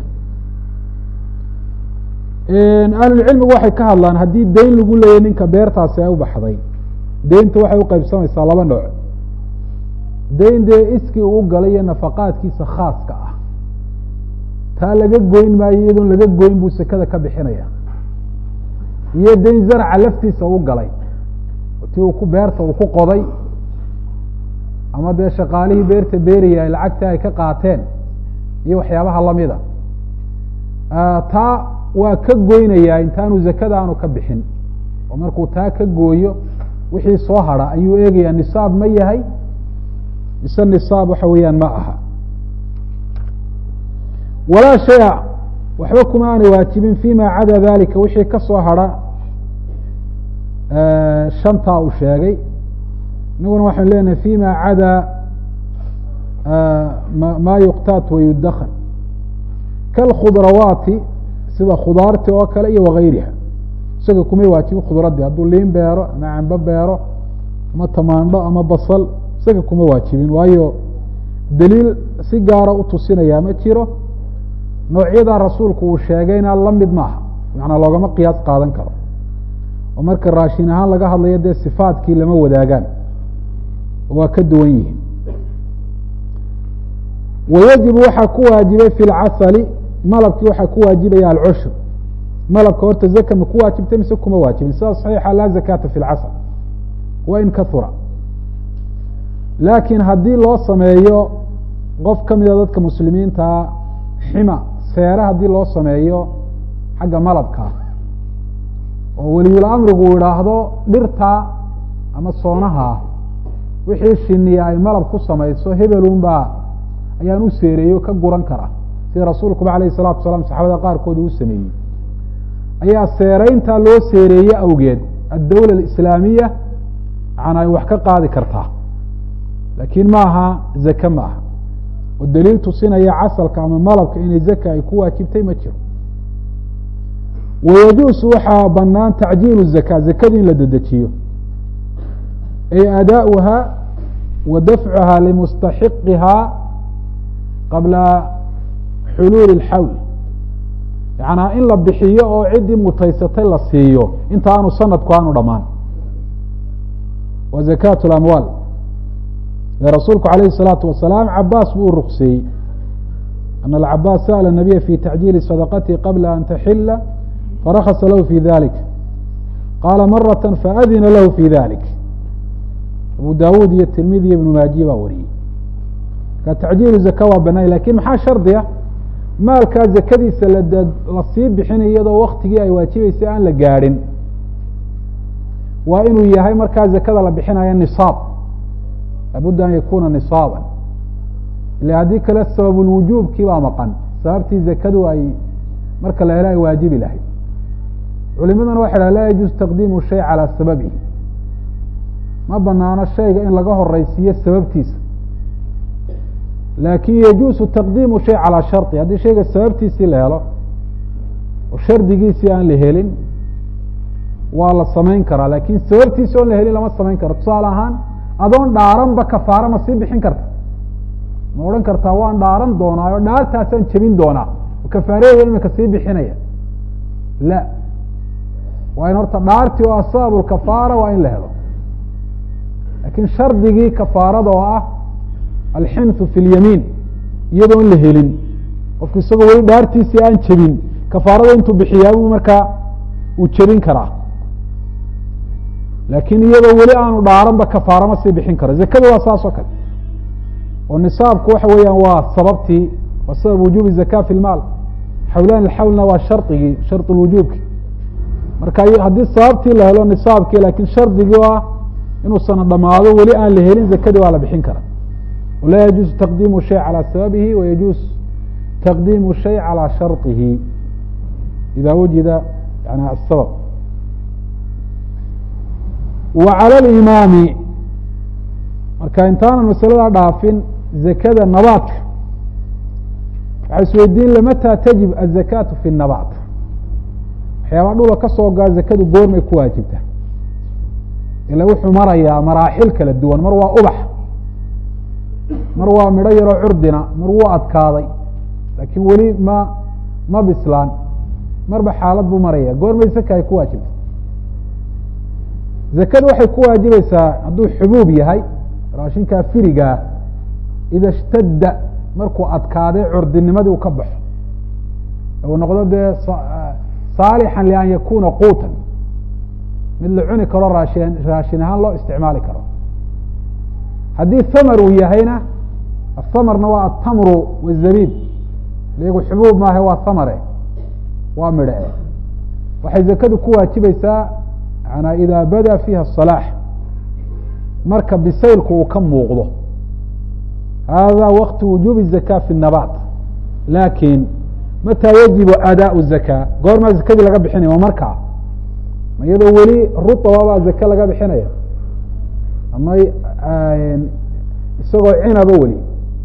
ahlulcilmigu waxay ka hadlaan haddii deyn lagu leeyahy ninka beertaasi ay u baxday deynta waxay uqeybsamaysaa laba nooc deyn dee iskii uu galay iyo nafaqaadkiisa khaaska ah taa laga goyn maayo iyadoon laga goyn buu sekada ka bixinaya iyo deyn zarca laftiisa u galay ti uu ku beerta uu ku qoday ama dee shaqaalihii beerta beeraya ay lacagta ay ka qaateen iyo waxyaabaha lamida taa waa ka goynayaa intaanu zakada aanu ka bixin oo markuu taa ka gooyo wixii soo hara ayuu eegayaa nisaab ma yahay mise nisaab waxa weeyaan ma aha walaa shaya waxba kuma aanay waajibin fima cada dalika wixii ka soo hara shantaa uu sheegay inaguna waxaynu leenahay fima cada ma yuqtaat wayudakhan kalkhudrawaati sida khudaarti oo kale iyo wagayriha isaga kumay waajibin khudradii hadduu liin beero ama cambo beero ama tamaandho ama basal isaga kuma waajibin waayo daliil si gaara utusinaya ma jiro noocyadaa rasuulku uu sheegayna la mid maaha macnaa loogama qiyaas qaadan karo oo marka raashin ahaan laga hadlayo dee sifaadkii lama wadaagaan waa ka duwan yihiin wayajibu waxaa ku waajibay fi lcasali malabkii waxaa ku waajibaya alcushr malabka horta zaka ma ku waajibtay mise kuma waajibin sida saxiixa laa zakata fi lcasl wain kahura laakiin haddii loo sameeyo qof ka mida dadka muslimiintaa xima seere haddii loo sameeyo xagga malabka oo weliyul amrigu idhaahdo dhirta ama soonaha wixii shiniya ay malab ku samayso hebelun baa ayaan u seereeyo ka guran kara sida rasuulkuba alayh الsalatu wasalaam saxaabada qaarkood uu sameeyey ayaa seereynta loo seereeye awgeed addawla alislaamiya macnaa ay wax ka qaadi kartaa laakiin ma aha zake ma aha oo daliil tusinaya casalka ama malabka inay zaka ay ku waajibtay ma jiro wayajuusu waxaa banaan tacjiilu zaka zakadii in la dedejiyo ay adaauha wa dafcuha limustaxiqiha qabla xuluuli اlxawl yanaa in la bixiyo oo ciddii mutaysatay la siiyo inta aanu sanadku aanu dhamaan wa zakaat اlamwaal rasuulku alayh الsalaatu wasalaam cabaas buu u rukseeyey ana alcabaas sa'la nabiya fi tacjiili sadaqatihi qabla an taxila farakasa lahu fi dalik qaala marata faadina lahu fi dalik abu dawuud iyo tirmidi iyo ibnu maajiye baa wariyey marka tacjiilu zaka waa banay lakin maxaa shardiga maalkaa zakadiisa la sii bixinay iyadoo waktigii ay waajibeysay aan la gaadhin waa inuu yahay markaa zakada la bixinaya nisaab labudda an yakuna nisaaba ila haddii kale sababulwujuubkii baa maqan sababtii zakadu ay marka la helo ay waajibi lahayd culimaduna waxay dhaha laa yajuuz taqdiimu shay calaa sababihi ma banaano shayga in laga horeysiiyo sababtiisa laakin yajuusu taqdiimu shay calaa shardi haddii shayga sababtiisii la helo oo shardigiisii aan la helin waa la samayn karaa lakin sababtiisi oon la helin lama samayn karo tusaale ahaan adoon dhaaranba kafaara ma sii bixin karta ma odhan kartaa waan dhaaran doonaa oo dhaartaasaan jebin doonaa oo kafaaradeeda imika sii bixinaya la waa in horta dhaartii oo asbaabu lkafaara waa in la helo lakin shardigii kafaarada oo ah alxinthu fi lyamiin iyadoon la helin qofku isagoo weli dhaartiisii aan jebin kafaarada intuu bixiyaabuu markaa uu jebin karaa laakin iyadoo weli aanu dhaaranba kafaara ma sii bixin karo zakada waa saas oo kale oo nisaabku waxa weeyaan waa sababtii waa sabab wujubi zaka fi lmaal xawlaan xawlna waa shardigii shard lwujuubki marka haddii sababtii la helo nisaabkii lakin shardigii o ah inuusan dhamaado weli aan la helin zakadii waa la bixin kara walaa yajuuzu taqdiimu shay calى sababihi wayajuuz taqdiimu shay calى sharطihi ida wujida yani asabab wa calى اlimaami marka intaanan masalada dhaafin zakada nabaadka waxaa isweydiin lamata tajib azakaatu fi nabaat waxyaaba dhula ka soo gaa zakadu goormay ku waajibta ila wuxuu marayaa maraaxil kala duwan mar waa ubax mar waa midho yaroo curdina mar wuu adkaaday laakiin weli ma bislaan marba xaalad buu maraya goormay zaka ay ku waajibta zakadu waxay ku waajibaysaa hadduu xubuub yahay raashinkaa firigaa ida ishtadda markuu adkaaday curdinimadii uu ka baxo uu noqdo dee saalixan lian yakuna quutan mid la cuni karo raashin ahaan loo isticmaali karo haddii thamar uu yahayna athamarna waa atamru wazabiib iyagu xubuub maaha waa thamare waa midhe waxay zakadu ku waajibaysaa manaa idaa bada fiiha asalaax marka bisaylku uu ka muuqdo hada waqtu wujubi الzaka fi الnabat lakin mataa yajibu adaaء الzaka goormaa zakadii laga bixinaya waa markaa ma iyadoo weli rutababaa zake laga bixinaya ama isagoo cinaba weli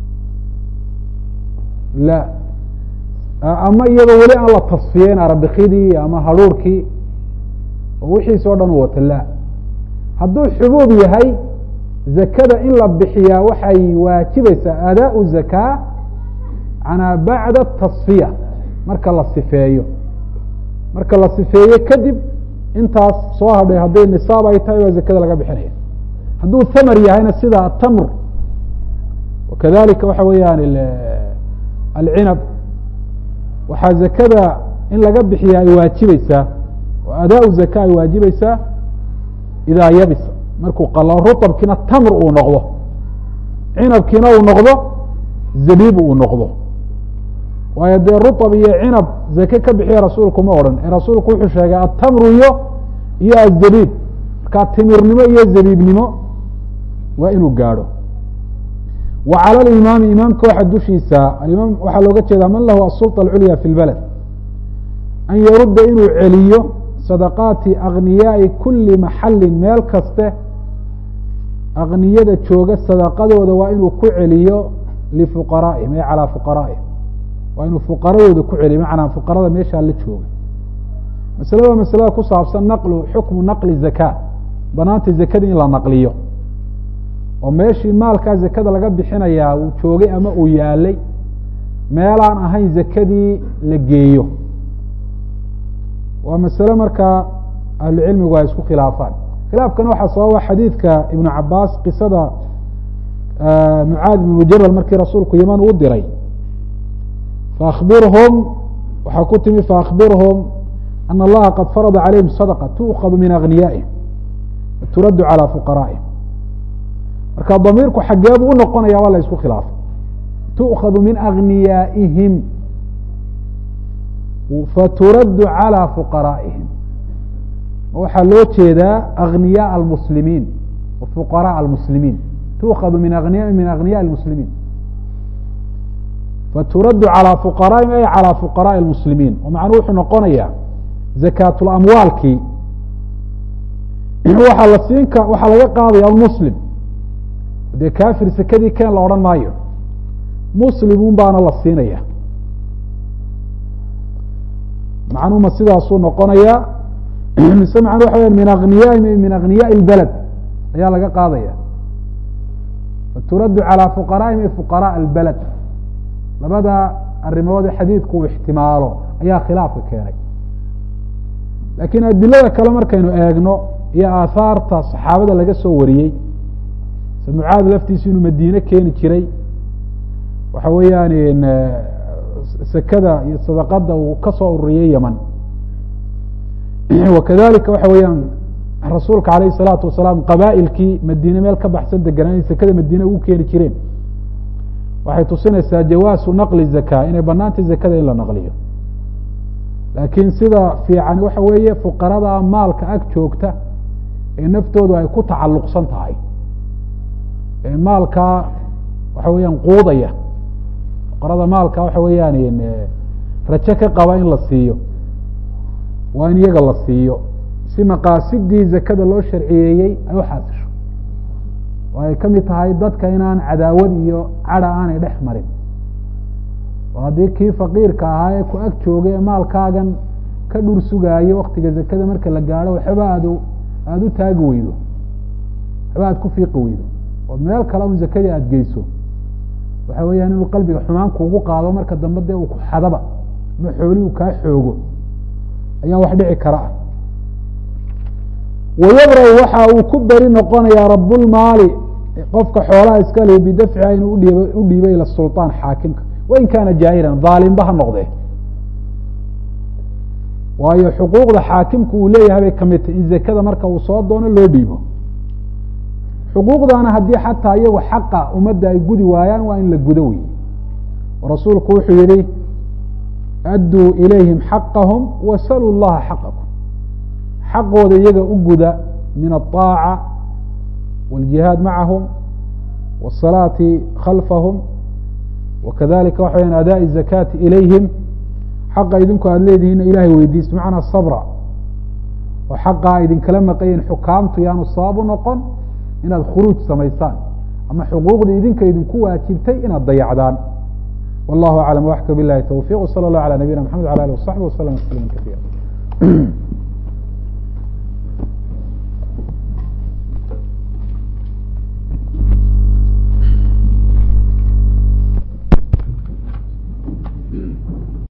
la ama iyadoo weli aan la tasfiyeyn arabikidii ama haruurkii oo wixiis o dhan u wata la hadduu xubuub yahay zakada in la bixiyaa waxay waajibaysaa adaaء zakaa manaa bacda tasfiya marka la sifeeyo marka la sifeeyo kadib intaas soo hadhay hadday nisaab ay tahay waa zakada laga bixinaya hadduu thamar yahayna sida atamr wakadalika waxa weeyaan alcinab waxaa zakada in laga bixiya ay waajibaysaa oo adaaء zaka ay waajibaysaa idaa yabisa markuu qalo ruطbkiina tamr uu noqdo cinabkiina uu noqdo zabiib uu noqdo waayo dee ruطb iyo cinab zake ka bixiya rasuulku ma odhan ee rasuulku wuxuu sheegay atamru iyo azabiib markaa timirnimo iyo zabiibnimo waa inuu gaadho wa calى اimaami imaamka waxa dushiisa alimaam waxaa looga jeedaa man lahu asulطa اculya fi اlbaled an yarudda inuu celiyo sadaqaati akniyaai kuli maxalin meel kaste akniyada jooga sadaqadooda waa inuu ku celiyo lifuqaraa'ihim ay calaa fuqaraa'ihim waa inuu fuqaradooda ku celiyo macnaa fuqarada meeshaa la jooga masalada masalada ku saabsan naqlu xukmu naqli zaka banaanta zakada in la naqliyo oo meeshii maalkaa zakada laga bixinayaa uu joogay ama uu yaalay meelaan ahayn zakadii la geeyo waa masale markaa ahlucilmigu ay isku khilaafaan khilaafkana waxaa sababa xadiidka ibnu cabaas qisada mucaad ibnu jabal markii rasuulku yaman uu diray faakbirhum waxaa ku timi faakbirhum ana allaha qad farada calayhim sadqa tu'khadu min agniyaa'ihim turaddu calى fuqaraa'ihim marka damiirku xageebu u noqonaya waa la isku khilaafay tu'khadu min agniyaa'ihim faturaddu calى fuqaraa'ihim waxaa loo jeedaa agniyaء almuslimiin wa fuqaraء almuslimiin tu'khadu min agniyaء اlmuslimiin faturaddu calى fuqaraa'ihim ay calى fuqaraءi اlmuslimiin oo macnuu wuxuu noqonayaa zakaaةulamwaalkii waxaa la siinka waxaa laga qaadaya almuslim dee kafir sekadii keen la odhan maayo muslimun baana la siinaya macnuuma sidaasuu noqonayaa mise macnu waxa weya min agniyaihim min agniyaءi اlbaled ayaa laga qaadaya faturaddu calى fuqaraa'ihim ay fuqaraء اlbaled labada arrimoode xadiidku uu ixtimaalo ayaa khilaafka keenay laakiin adilada kale markaynu eegno iyo aahaarta saxaabada laga soo wariyey se mucaad laftiisu inuu madiine keeni jiray waxa weeyaan sekada iyo sadaqada uu ka soo ururiyey yeman wakadalika waxa weeyaan rasuulka alayh الsalaatu wasalaam qabaa'ilkii madiine meel ka baxsan deganaa inay sekada madiine ugu keeni jireen waxay tusinaysaa jawaasu naqli zaka inay banaantay zakada in la naqliyo laakiin sida fiican waxa weeye fuqarada maalka ag joogta ee naftoodu ay ku tacalluqsan tahay ee maalkaa waxa weeyaan quudaya fuqarada maalka waxa weeyaan rajo ka qaba in la siiyo waa in iyaga la siiyo si si maqaasidii zakada loo sharciyeeyey ay u xaasisho oo ay ka mid tahay dadka inaan cadaawad iyo cadha aanay dhex marin oo haddii kii faqiirka ahaa ee ku ag joogay ee maalkaagan ka dhur sugaayo waktiga zakada marka la gaadho waxba aada u taagi weydo waxba aada ku fiiqi weydo oo meel kale un zakadii aada geyso waxa weeyaan inuu qalbiga xumaan kuugu qaado marka dambe dee uu ku xadaba ama xooli uu kaa xoogo ayaa wax dhici kara ah wayabra-u waxa uu ku beri noqonayaa rabulmaali qofka xoolaha iska le bidafciha inuu u dhiibay ila sulطaan xaakimka wain kaana jaahiran dhaalimba ha noqdee waayo xuquuqda xaakimku uu leeyahay bay kamid tahy in zakada marka uu soo doono loo dhiibo xuquuqdaana haddii xataa iyagu xaqa ummadda ay gudi waayaan waa in la gudo wey rasuulku wuxuu yihi adduu ilayhim xaqahum wasaluu llaha xaqakum xaqooda iyaga u guda min aلطaaca wاljihaad macahum wالsalaati khalfahum wakadalika waxa weyaan adaaءi الzakaati ilayhim xaqa idinku aada leedihiina ilahay weydiisto macnaa sabra oo xaqaa idinkala maqayen xukaamtu yaanu sabab u noqon inaad khuruuj samaysaan ama xuquuqda idinka idinku waajibtay inaad dayacdaan wallahu aclam waxka bilahi towfiq wsala اllah alى nabiyina mxamed wala alih wasaxbi waslama tasliima kaiira